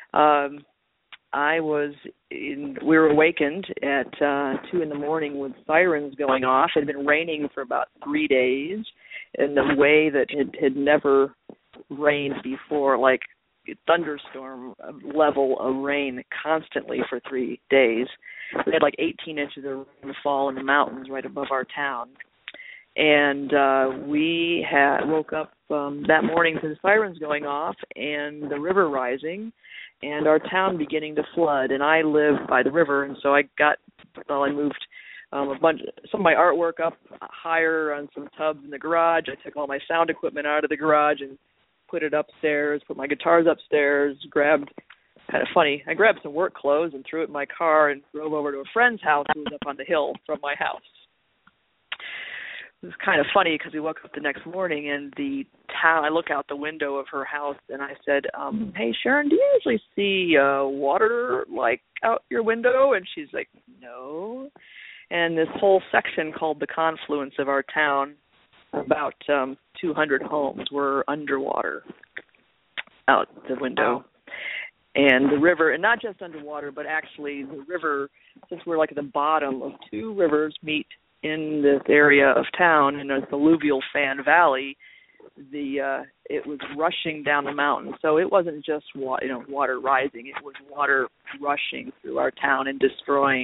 Speaker 4: we were awakened at 2 a.m. with sirens going off. It had been raining for about 3 days in a way that it had never rained before, like thunderstorm level of rain constantly for 3 days. We had like 18 inches of rain fall in the mountains right above our town. And we woke up that morning to the sirens going off and the river rising and our town beginning to flood. And I live by the river, and so I moved some of my artwork up higher on some tubs in the garage. I took all my sound equipment out of the garage and put it upstairs, put my guitars upstairs, kind of funny, I grabbed some work clothes and threw it in my car and drove over to a friend's house who was up on the hill from my house. It was kind of funny because we woke up the next morning and the town, I look out the window of her house and I said, hey, Sharon, do you usually see water like out your window? And she's like, no. And this whole section called the confluence of our town, about 200 homes were underwater out the window. And the river, and not just underwater, but actually the river, since we're like at the bottom of two rivers meet in this area of town in a alluvial fan valley, it was rushing down the mountain. So it wasn't just water rising, it was water rushing through our town and destroying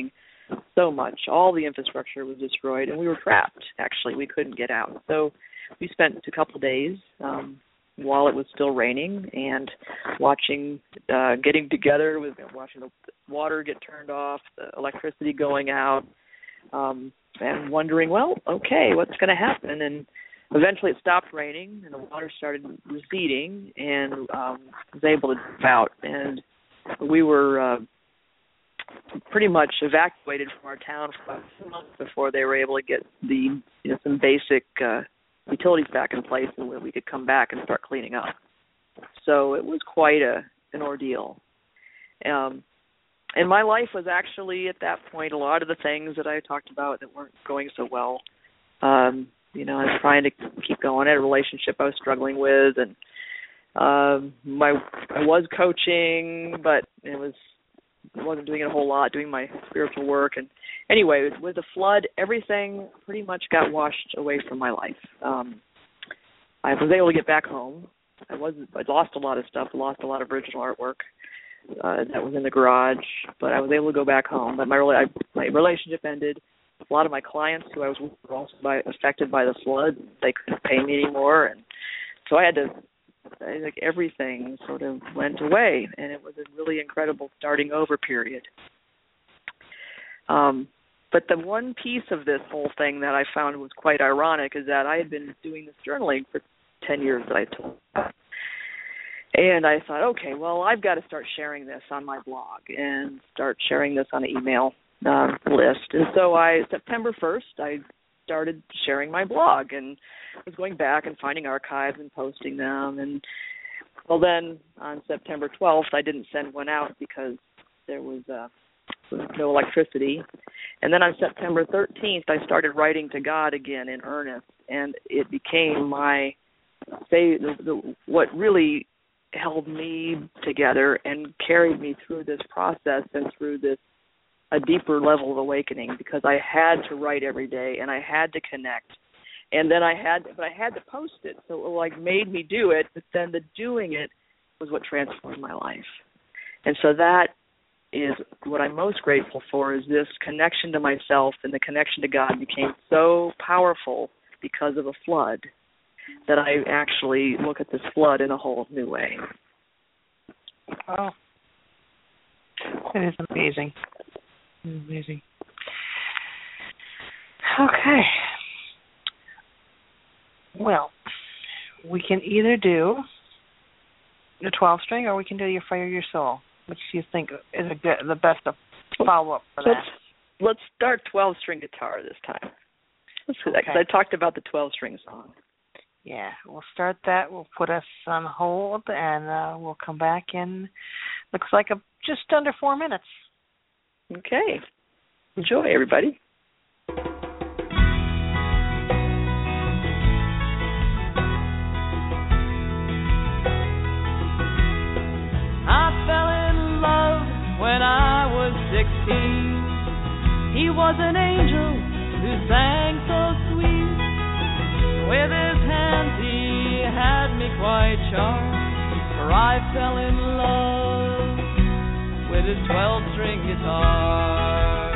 Speaker 4: so much. All the infrastructure was destroyed, and we were trapped. Actually, we couldn't get out. So we spent a couple of days while it was still raining and getting together with watching the water get turned off, the electricity going out, and wondering, well, okay, what's going to happen? And eventually it stopped raining, and the water started receding, and was able to drive out. And we were pretty much evacuated from our town for about 2 months before they were able to get some basic utilities back in place, and we could come back and start cleaning up. So it was quite an ordeal. And my life was actually, at that point, a lot of the things that I talked about that weren't going so well. I was trying to keep going. I had a relationship I was struggling with, and I was coaching, but I wasn't doing it a whole lot, doing my spiritual work. And anyway, with the flood, everything pretty much got washed away from my life. I was able to get back home. I lost a lot of stuff. I lost a lot of original artwork that was in the garage, but I was able to go back home. But my relationship ended. A lot of my clients who I was with were also affected by the flood. They couldn't pay me anymore, and so I think everything sort of went away, and it was a really incredible starting over period. But the one piece of this whole thing that I found was quite ironic is that I had been doing this journaling for 10 years that I told about. And I thought, okay, well, I've got to start sharing this on my blog and start sharing this on an email list. And so September 1st, I started sharing my blog and was going back and finding archives and posting them. And well, then on September 12th, I didn't send one out because there was no electricity. And then on September 13th, I started writing to God again in earnest, and it became what really held me together and carried me through this process and through a deeper level of awakening, because I had to write every day and I had to connect. And then I had to post it. So it made me do it, but then the doing it was what transformed my life. And so that is what I'm most grateful for, is this connection to myself, and the connection to God became so powerful because of a flood that I actually look at this flood in a whole new way.
Speaker 3: Oh, it is amazing. Amazing. Okay. Well, we can either do the 12-string or we can do Your Fire, Your Soul. Which do you think is the best follow-up for that?
Speaker 4: Let's start 12-string guitar this time. Let's do that, because I talked about the 12-string song.
Speaker 3: Yeah, we'll start that. We'll put us on hold, and we'll come back in, looks like just under 4 minutes.
Speaker 4: Okay. Enjoy, everybody.
Speaker 1: When I was 16, he was an angel who sang so sweet. With his hands he had me quite charmed, for I fell in love with his 12-string guitar.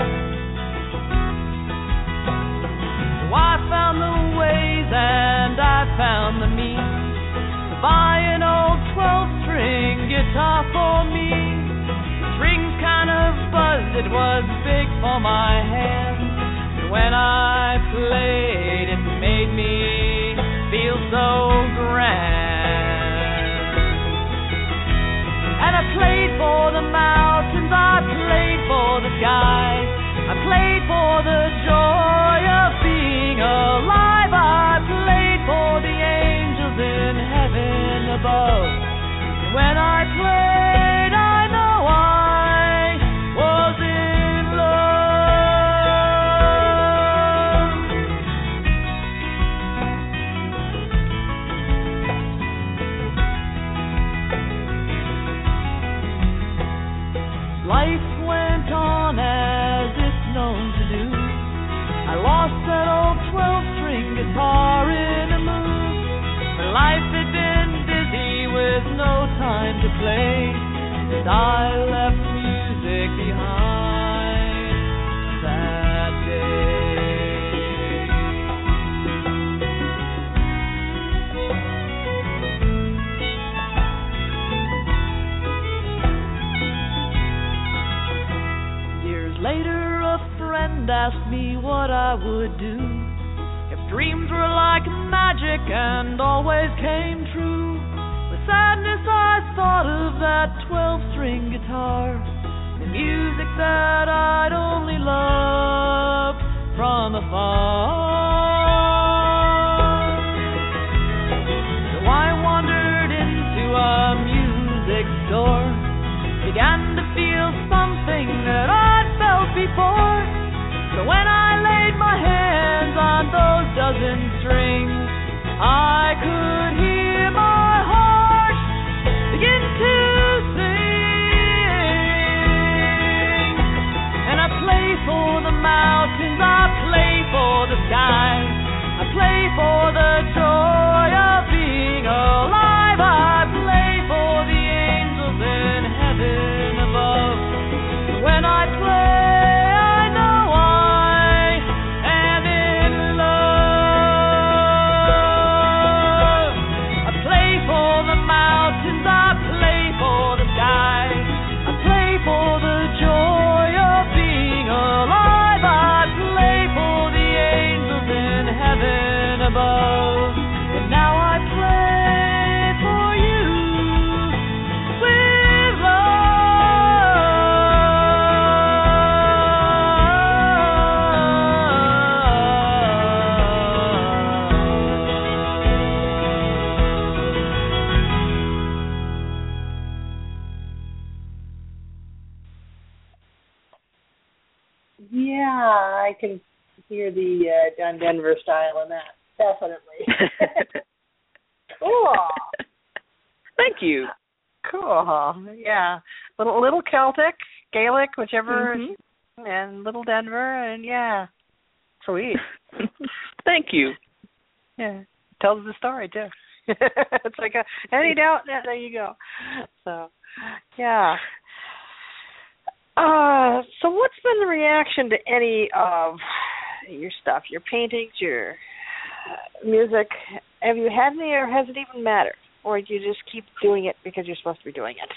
Speaker 1: So I found the ways and I found the means to buy an old 12-string guitar for me. Strings kind of buzzed, it was big for my hands, and when I played it made me feel so grand. And I played for the mountains, I played for the sky, I played for the joy of being alive, I played for the angels in heaven above. And when I played, I know I was in love. Life went on as it's known to do. I lost that old 12-string guitar in a mood. My life had been busy with no time to play, and I left music behind.
Speaker 5: me what I would do if dreams were like magic and always came true. With sadness I thought of that 12-string guitar, the music that I'd only love from afar. So I wandered into a music store, began to feel something that I'd felt before. So when I laid my hands on those dozen strings, I could hear my heart begin to sing. And I play for the mountains, I play for the skies, I play for the joy of being alive, I play for the angels in heaven above. When I play, I know I am in love. I play for the mountains, I play for the skies, I play for the joy of being alive, I play for the angels in heaven above. And now I play for you with
Speaker 3: Yeah, I can hear the John Denver style in that. Definitely. Cool.
Speaker 4: Thank you.
Speaker 3: Cool. Yeah. Little Celtic, Gaelic, whichever,
Speaker 4: Mm-hmm.
Speaker 3: and little Denver, and yeah. Sweet.
Speaker 4: Thank you.
Speaker 3: Yeah. Tells the story, too. It's like any doubt? Yeah, there you go. So, yeah. So what's been the reaction to any of your stuff, your paintings, your music? Have you had any, or has it even mattered? Or do you just keep doing it because you're supposed to be doing it?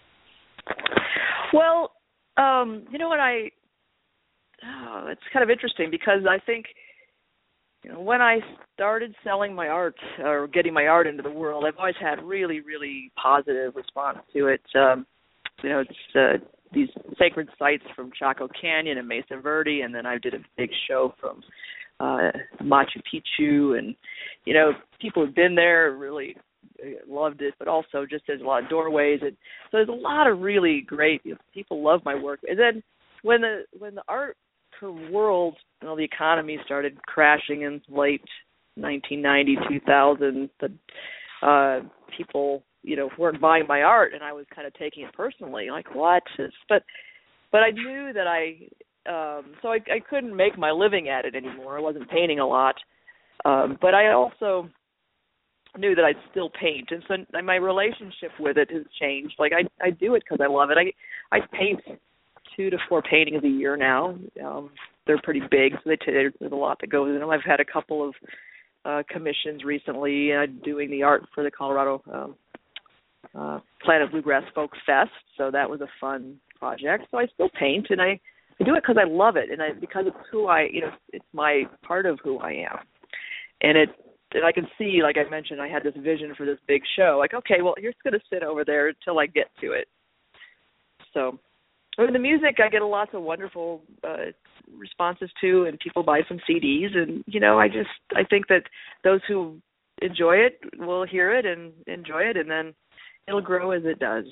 Speaker 4: Well, you know what, it's kind of interesting because I think, when I started selling my art or getting my art into the world, I've always had really, really positive response to it. It's these sacred sites from Chaco Canyon and Mesa Verde, and then I did a big show from Machu Picchu, and people who've been there really loved it, but also just there's a lot of doorways, and so there's a lot of really great people love my work. And then when the art world, the economy started crashing in late 1990, 2000, the people weren't buying my art, and I was kind of taking it personally, like what? But I knew that so I couldn't make my living at it anymore. I wasn't painting a lot, but I also knew that I'd still paint, and so my relationship with it has changed. Like I do it because I love it. I paint 2 to 4 paintings a year now. They're pretty big, so there's a lot that goes in them. I've had a couple of commissions recently, doing the art for the Colorado Planet Bluegrass Folk Fest, so that was a fun project. So I still paint, and I do it because I love it, and because it's who it's my part of who I am, and I can see, like I mentioned, I had this vision for this big show. Like, okay, well, you're just going to sit over there until I get to it. So, the music, I get lots of wonderful responses to, and people buy some CDs, and I think that those who enjoy it will hear it and enjoy it, and then it'll grow as it does.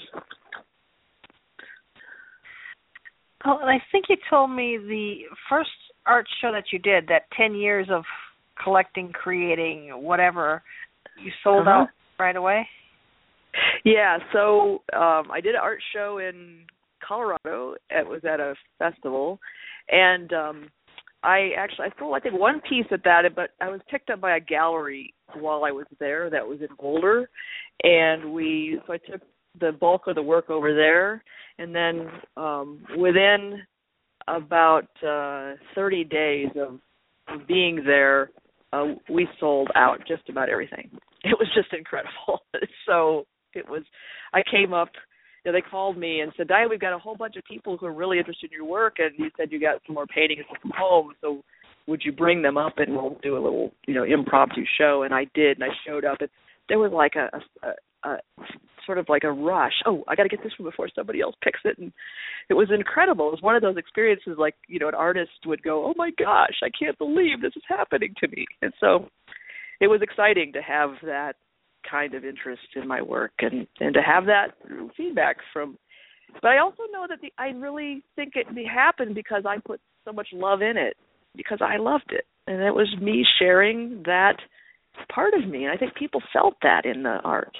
Speaker 3: Oh, and I think you told me the first art show that you did, that 10 years of collecting, creating, whatever, you sold out right away?
Speaker 4: Yeah, so I did an art show in Colorado. It was at a festival, and I sold, I think, one piece at that, but I was picked up by a gallery while I was there that was in Boulder, and so I took the bulk of the work over there, and then within about 30 days of being there, we sold out just about everything. It was just incredible. So I came up you know, they called me and said, Diane, we've got a whole bunch of people who are really interested in your work, and you said you got some more paintings from home, so would you bring them up and we'll do a little, you know, impromptu show? And I did, and I showed up, and there was like a sort of like a rush. Oh, I got to get this one before somebody else picks it. And it was incredible. It was one of those experiences like, you know, an artist would go, oh my gosh, I can't believe this is happening to me. And so it was exciting to have that kind of interest in my work and to have that feedback from. But I also know that I really think it happened because I put so much love in it, because I loved it. And it was me sharing that part of me. And I think people felt that in the art.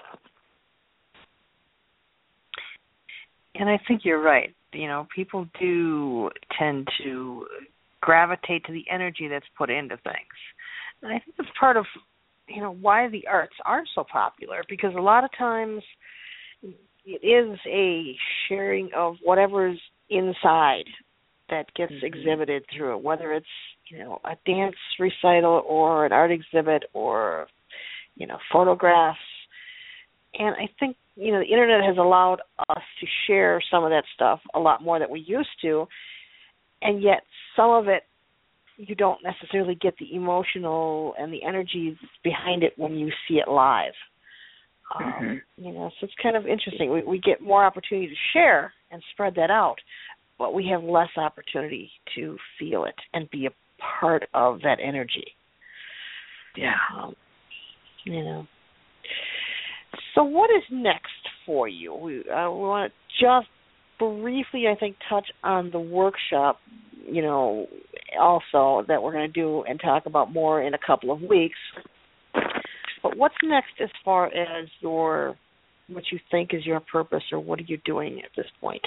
Speaker 3: And I think you're right. You know, people do tend to gravitate to the energy that's put into things. And I think that's part of, you know, why the arts are so popular, because a lot of times it is a sharing of whatever's inside that gets exhibited through it, whether it's, you know, a dance recital or an art exhibit or, you know, photographs. And I think, you know, the internet has allowed us to share some of that stuff a lot more than we used to, and yet some of it you don't necessarily get the emotional and the energies behind it when you see it live. You know, so it's kind of interesting. We get more opportunity to share and spread that out, but we have less opportunity to feel it and be a part of that energy.
Speaker 4: Yeah.
Speaker 3: You know. So what is next for you? We want to just briefly, I think, touch on the workshop, you know, also that we're going to do and talk about more in a couple of weeks. But what's next as far as what you think is your purpose, or what are you doing at this point?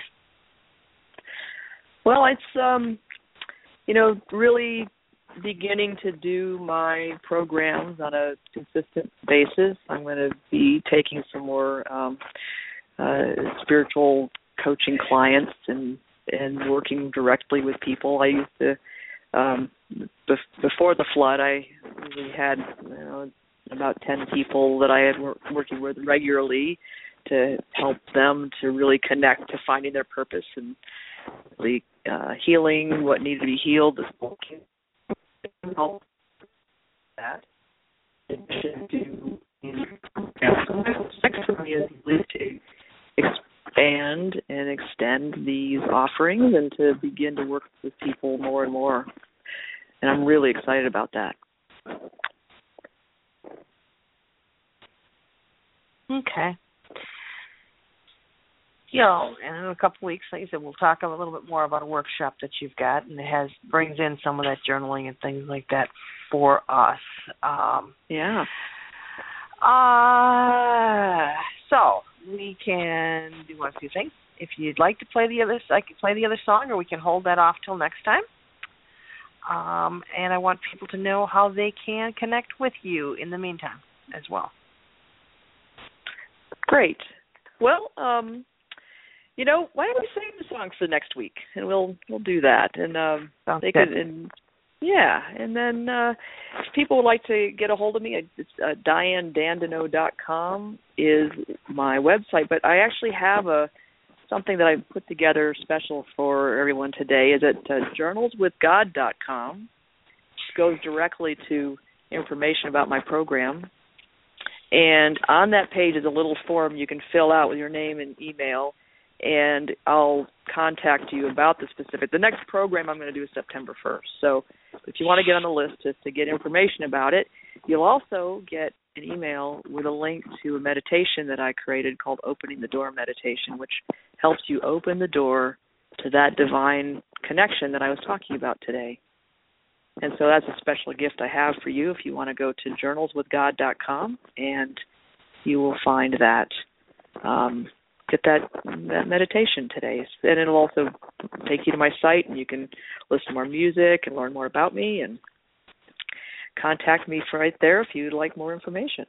Speaker 4: Well, it's, you know, really beginning to do my programs on a consistent basis. I'm going to be taking some more spiritual coaching clients and working directly with people. I used to, before the flood, I really had, you know, about 10 people that I had working with regularly to help them to really connect to finding their purpose and really healing what needed to be healed. This book can help that. In addition to, next for me is really to expand and extend these offerings and to begin to work with people more and more. And I'm really excited about that.
Speaker 3: Okay. You know, and in a couple of weeks, like you said, we'll talk a little bit more about a workshop that you've got, and it brings in some of that journaling and things like that for us.
Speaker 4: Yeah.
Speaker 3: So we can do one of two things. If you'd like to play the other, I can play the other song, or we can hold that off till next time. And I want people to know how they can connect with you in the meantime as well.
Speaker 4: Great. Well, you know, why don't we save the songs for next week, and we'll do that. And
Speaker 3: Sounds
Speaker 4: they
Speaker 3: good.
Speaker 4: could, and yeah, and then if people would like to get a hold of me, it's DianeDandino.com is my website. But I actually have something that I put together special for everyone today. Is at journalswithgod.com, which goes directly to information about my program. And on that page is a little form you can fill out with your name and email, and I'll contact you about the specific. The next program I'm going to do is September 1st. So if you want to get on the list to get information about it, you'll also get an email with a link to a meditation that I created called Opening the Door Meditation, which helps you open the door to that divine connection that I was talking about today. And so that's a special gift I have for you if you want to go to journalswithgod.com, and you will find that, get that meditation today. And it'll also take you to my site, and you can listen to more music and learn more about me and contact me right there if you'd like more information.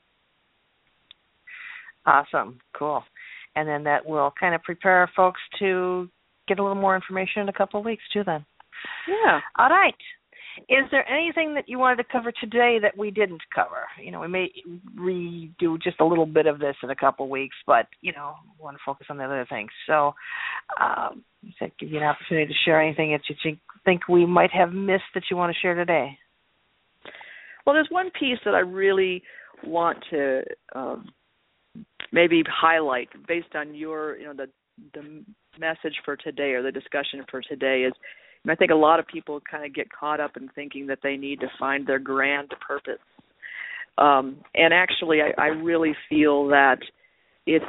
Speaker 3: Awesome. Cool. And then that will kind of prepare our folks to get a little more information in a couple of weeks too then.
Speaker 4: Yeah.
Speaker 3: All right. Is there anything that you wanted to cover today that we didn't cover? We may redo just a little bit of this in a couple of weeks, but, we want to focus on the other things. So, does that give you an opportunity to share anything that you think we might have missed that you want to share today?
Speaker 4: Well, there's one piece that I really want to maybe highlight based on your, the message for today or the discussion for today is, I think a lot of people kind of get caught up in thinking that they need to find their grand purpose. And actually, I really feel that it's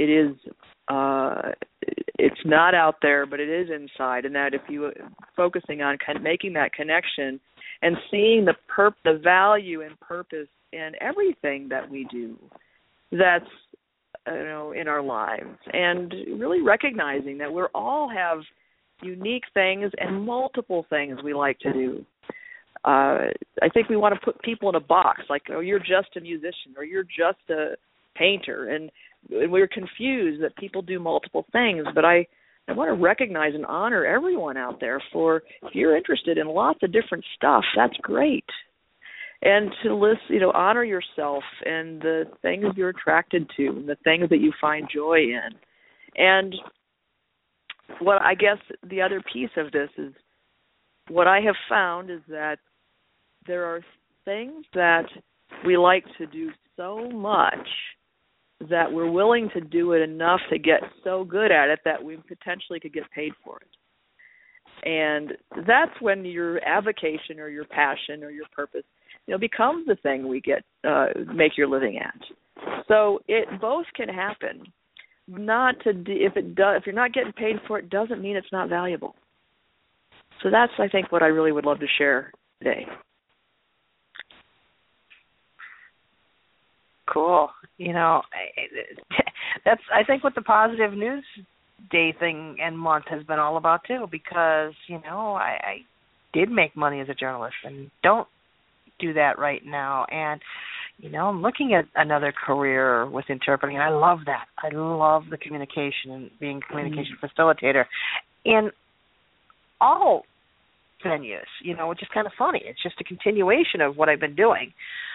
Speaker 4: not out there, but it is inside, and that if you focusing on kind of making that connection and seeing the value and purpose in everything that we do, that's in our lives, and really recognizing that we all have unique things and multiple things we like to do. I think we want to put people in a box, like, oh, you're just a musician or you're just a painter, and we're confused that people do multiple things. But I want to recognize and honor everyone out there for, if you're interested in lots of different stuff, that's great. And to honor yourself and the things you're attracted to and the things that you find joy in. And what I guess the other piece of this is, what I have found is that there are things that we like to do so much that we're willing to do it enough to get so good at it that we potentially could get paid for it. And that's when your avocation or your passion or your purpose, becomes the thing we make your living at. So it both can happen. If you're not getting paid for it, doesn't mean it's not valuable. So that's, I think, what I really would love to share today.
Speaker 3: Cool. That's, I think, what the Positive News Day thing and month has been all about too, because I did make money as a journalist and don't do that right now, and I'm looking at another career with interpreting, and I love that. I love the communication and being a communication facilitator in all venues, which is kind of funny. It's just a continuation of what I've been doing.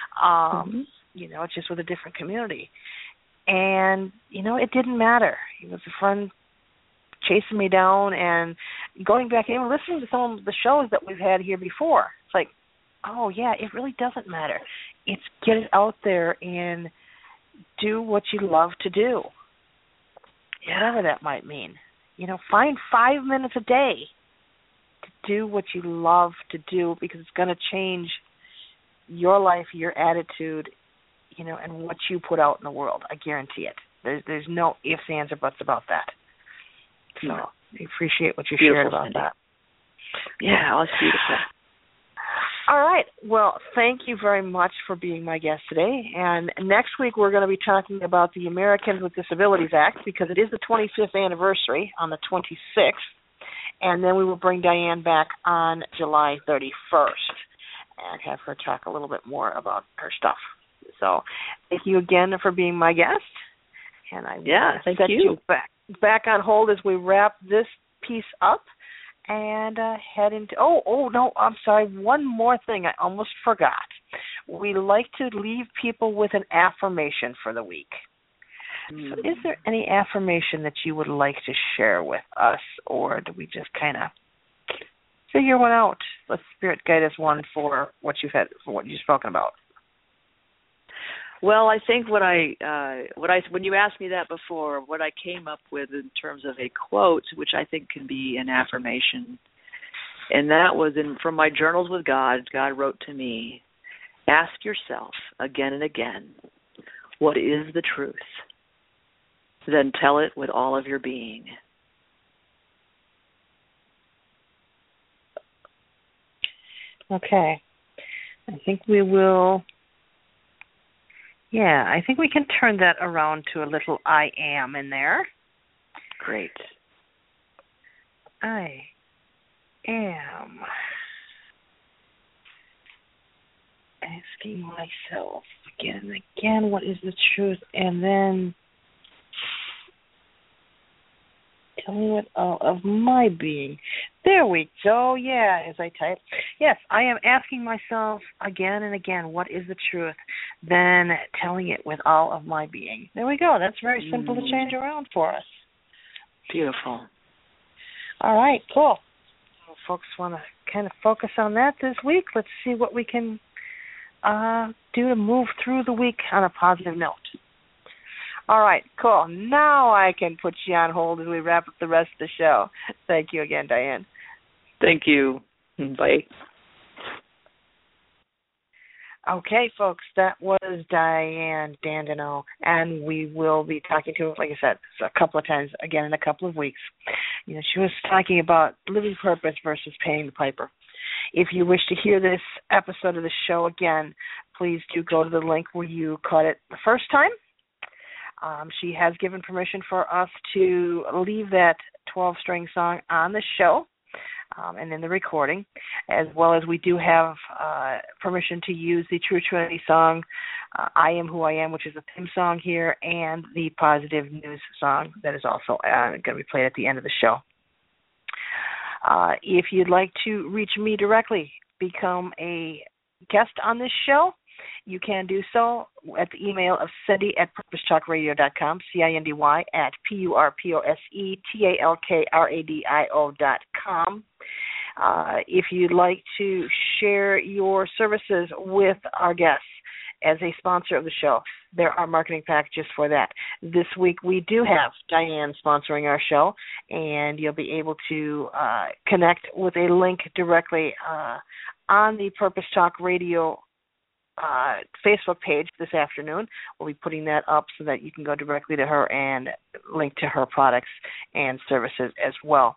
Speaker 3: It's just with a different community. And, it didn't matter. It was a friend chasing me down and going back and listening to some of the shows that we've had here before. It's like, oh, yeah, it really doesn't matter. It's get it out there and do what you love to do, whatever that might mean. Find 5 minutes a day to do what you love to do, because it's going to change your life, your attitude, and what you put out in the world. I guarantee it. There's no ifs, ands, or buts about that. So I appreciate what you shared about that.
Speaker 4: Yeah, that's beautiful.
Speaker 3: All right. Well, thank you very much for being my guest today. And next week we're going to be talking about the Americans with Disabilities Act, because it is the 25th anniversary on the 26th. And then we will bring Diane back on July 31st and have her talk a little bit more about her stuff. So thank you again for being my guest. And I will set you back on hold as we wrap this piece up and head into... no, I'm sorry. One more thing I almost forgot. We like to leave people with an affirmation for the week. So is there any affirmation that you would like to share with us, or do we just kind of figure one out? Let Spirit guide us one for what you've spoken about.
Speaker 4: Well, I think when you asked me that before, what I came up with in terms of a quote, which I think can be an affirmation, and that was from my Journals with God. God wrote to me, "Ask yourself again and again, what is the truth? Then tell it with all of your being."
Speaker 3: Okay. I think we will... Yeah, I think we can turn that around to a little I am in there.
Speaker 4: Great.
Speaker 3: I am asking myself again and again, what is the truth? And then telling it all of my being. There we go. Yeah, as I type. Yes, I am asking myself again and again, what is the truth? Then telling it with all of my being. There we go. That's very simple to change around for us.
Speaker 4: Beautiful.
Speaker 3: All right, cool. So folks want to kind of focus on that this week. Let's see what we can do to move through the week on a positive note. All right, cool. Now I can put you on hold as we wrap up the rest of the show. Thank you again, Diane.
Speaker 4: Thank you. Bye.
Speaker 3: Okay, folks, that was Diane Dandino, and we will be talking to her, like I said, a couple of times, again in a couple of weeks. You know, she was talking about living purpose versus paying the piper. If you wish to hear this episode of the show again, please do go to the link where you caught it the first time. She has given permission for us to leave that 12-string song on the show and in the recording, as well as we do have permission to use the True Trinity song, I Am Who I Am, which is a theme song here, and the Positive News song that is also going to be played at the end of the show. If you'd like to reach me directly, become a guest on this show, you can do so at the email of Cindy at purposetalkradio.com, CINDY at PURPOSETALKRADIO.com. If you'd like to share your services with our guests as a sponsor of the show, there are marketing packages for that. This week we do have Diane sponsoring our show, and you'll be able to connect with a link directly on the Purpose Talk Radio Facebook page this afternoon. We'll be putting that up so that you can go directly to her and link to her products and services as well.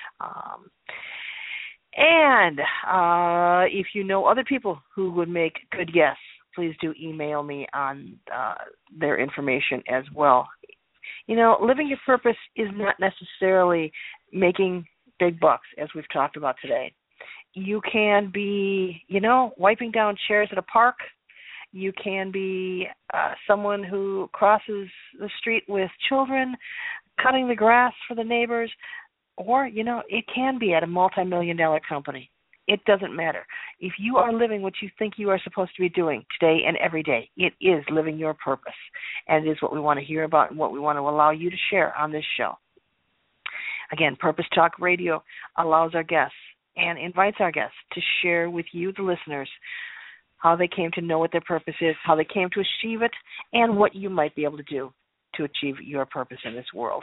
Speaker 3: And if you know other people who would make good guests, please do email me on their information as well. You know, living your purpose is not necessarily making big bucks, as we've talked about today. You can be, wiping down chairs at a park. You can be someone who crosses the street with children, cutting the grass for the neighbors, or, it can be at a multi-million-dollar company. It doesn't matter. If you are living what you think you are supposed to be doing today and every day, it is living your purpose. And it is what we want to hear about and what we want to allow you to share on this show. Again, Purpose Talk Radio allows our guests and invites our guests to share with you, the listeners, how they came to know what their purpose is, how they came to achieve it, and what you might be able to do to achieve your purpose in this world.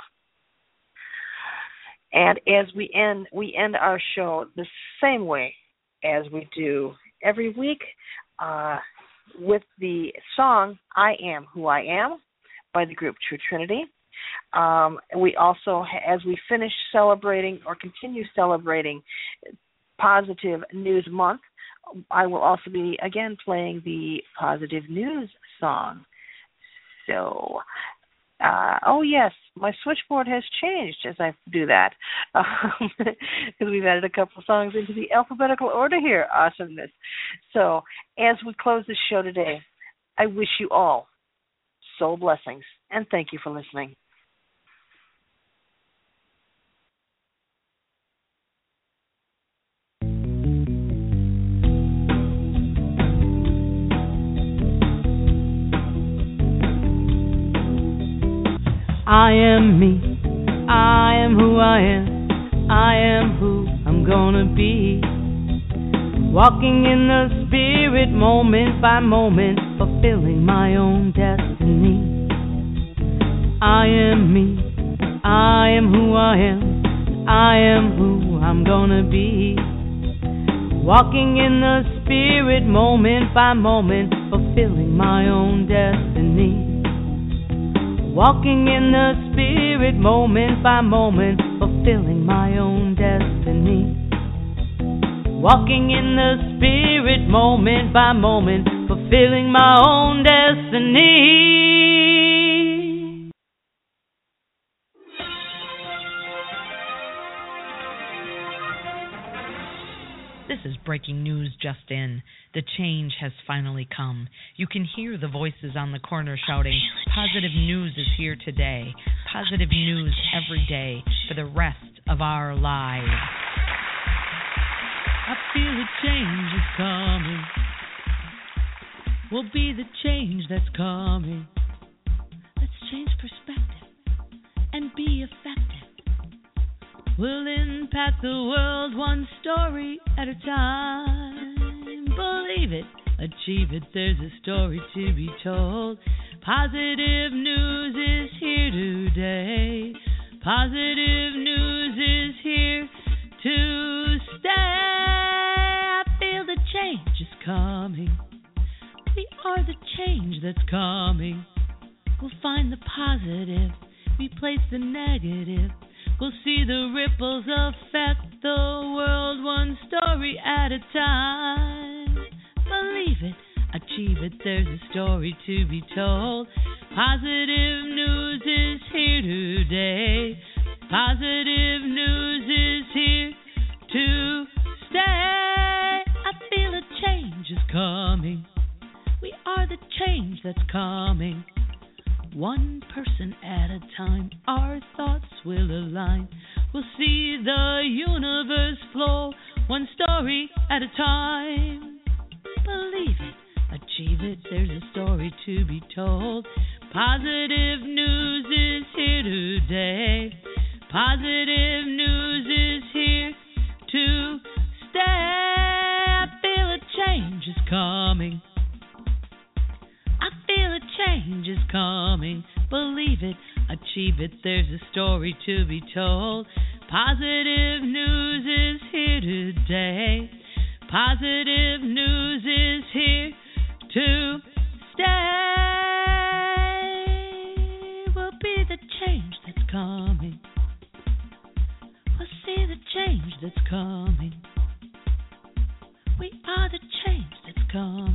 Speaker 3: And as we end our show the same way as we do every week with the song I Am Who I Am by the group True Trinity. We also, as we finish celebrating or continue celebrating Positive News Month, I will also be, again, playing the Positive News song. So, yes, my switchboard has changed as I do that, because we've added a couple of songs into the alphabetical order here. Awesomeness. So, as we close this show today, I wish you all soul blessings, and thank you for listening.
Speaker 1: I am me, I am who I am, I am who I'm gonna be. Walking in the spirit moment by moment, fulfilling my own destiny. I am me, I am who I am, I am who I'm gonna be. Walking in the spirit moment by moment, fulfilling my own destiny. Walking in the spirit moment by moment, fulfilling my own destiny. Walking in the spirit moment by moment, fulfilling my own destiny.
Speaker 2: This is breaking news just in. The change has finally come. You can hear the voices on the corner shouting, "Positive news is here today. Positive news every day for the rest of our lives." I feel a change is coming. We'll be the change that's coming. Let's change perspective and be effective. We'll impact the world one story at a time. Believe it, achieve it, there's a story to be told. Positive news is here today. Positive news is here to stay. I feel the change is coming. We are the change that's coming. We'll find the positive, replace the negative. We'll see the ripples affect the world one story at a time. Believe it, achieve it, there's a story to be told. Positive news is here today. Positive news is here to stay. I feel a change is coming. We are the change that's coming. One person at a time, our thoughts will align. We'll see the universe flow, one story at a time. Believe it, achieve it, there's a story to be told. Positive news is here today. Positive news is here to stay. I feel a change is coming. I feel a change is coming. Believe it, achieve it, there's a story to be told. Positive news is here today. Positive news is here to stay. We'll be the change that's coming. We'll see the change that's coming. We are the change that's coming.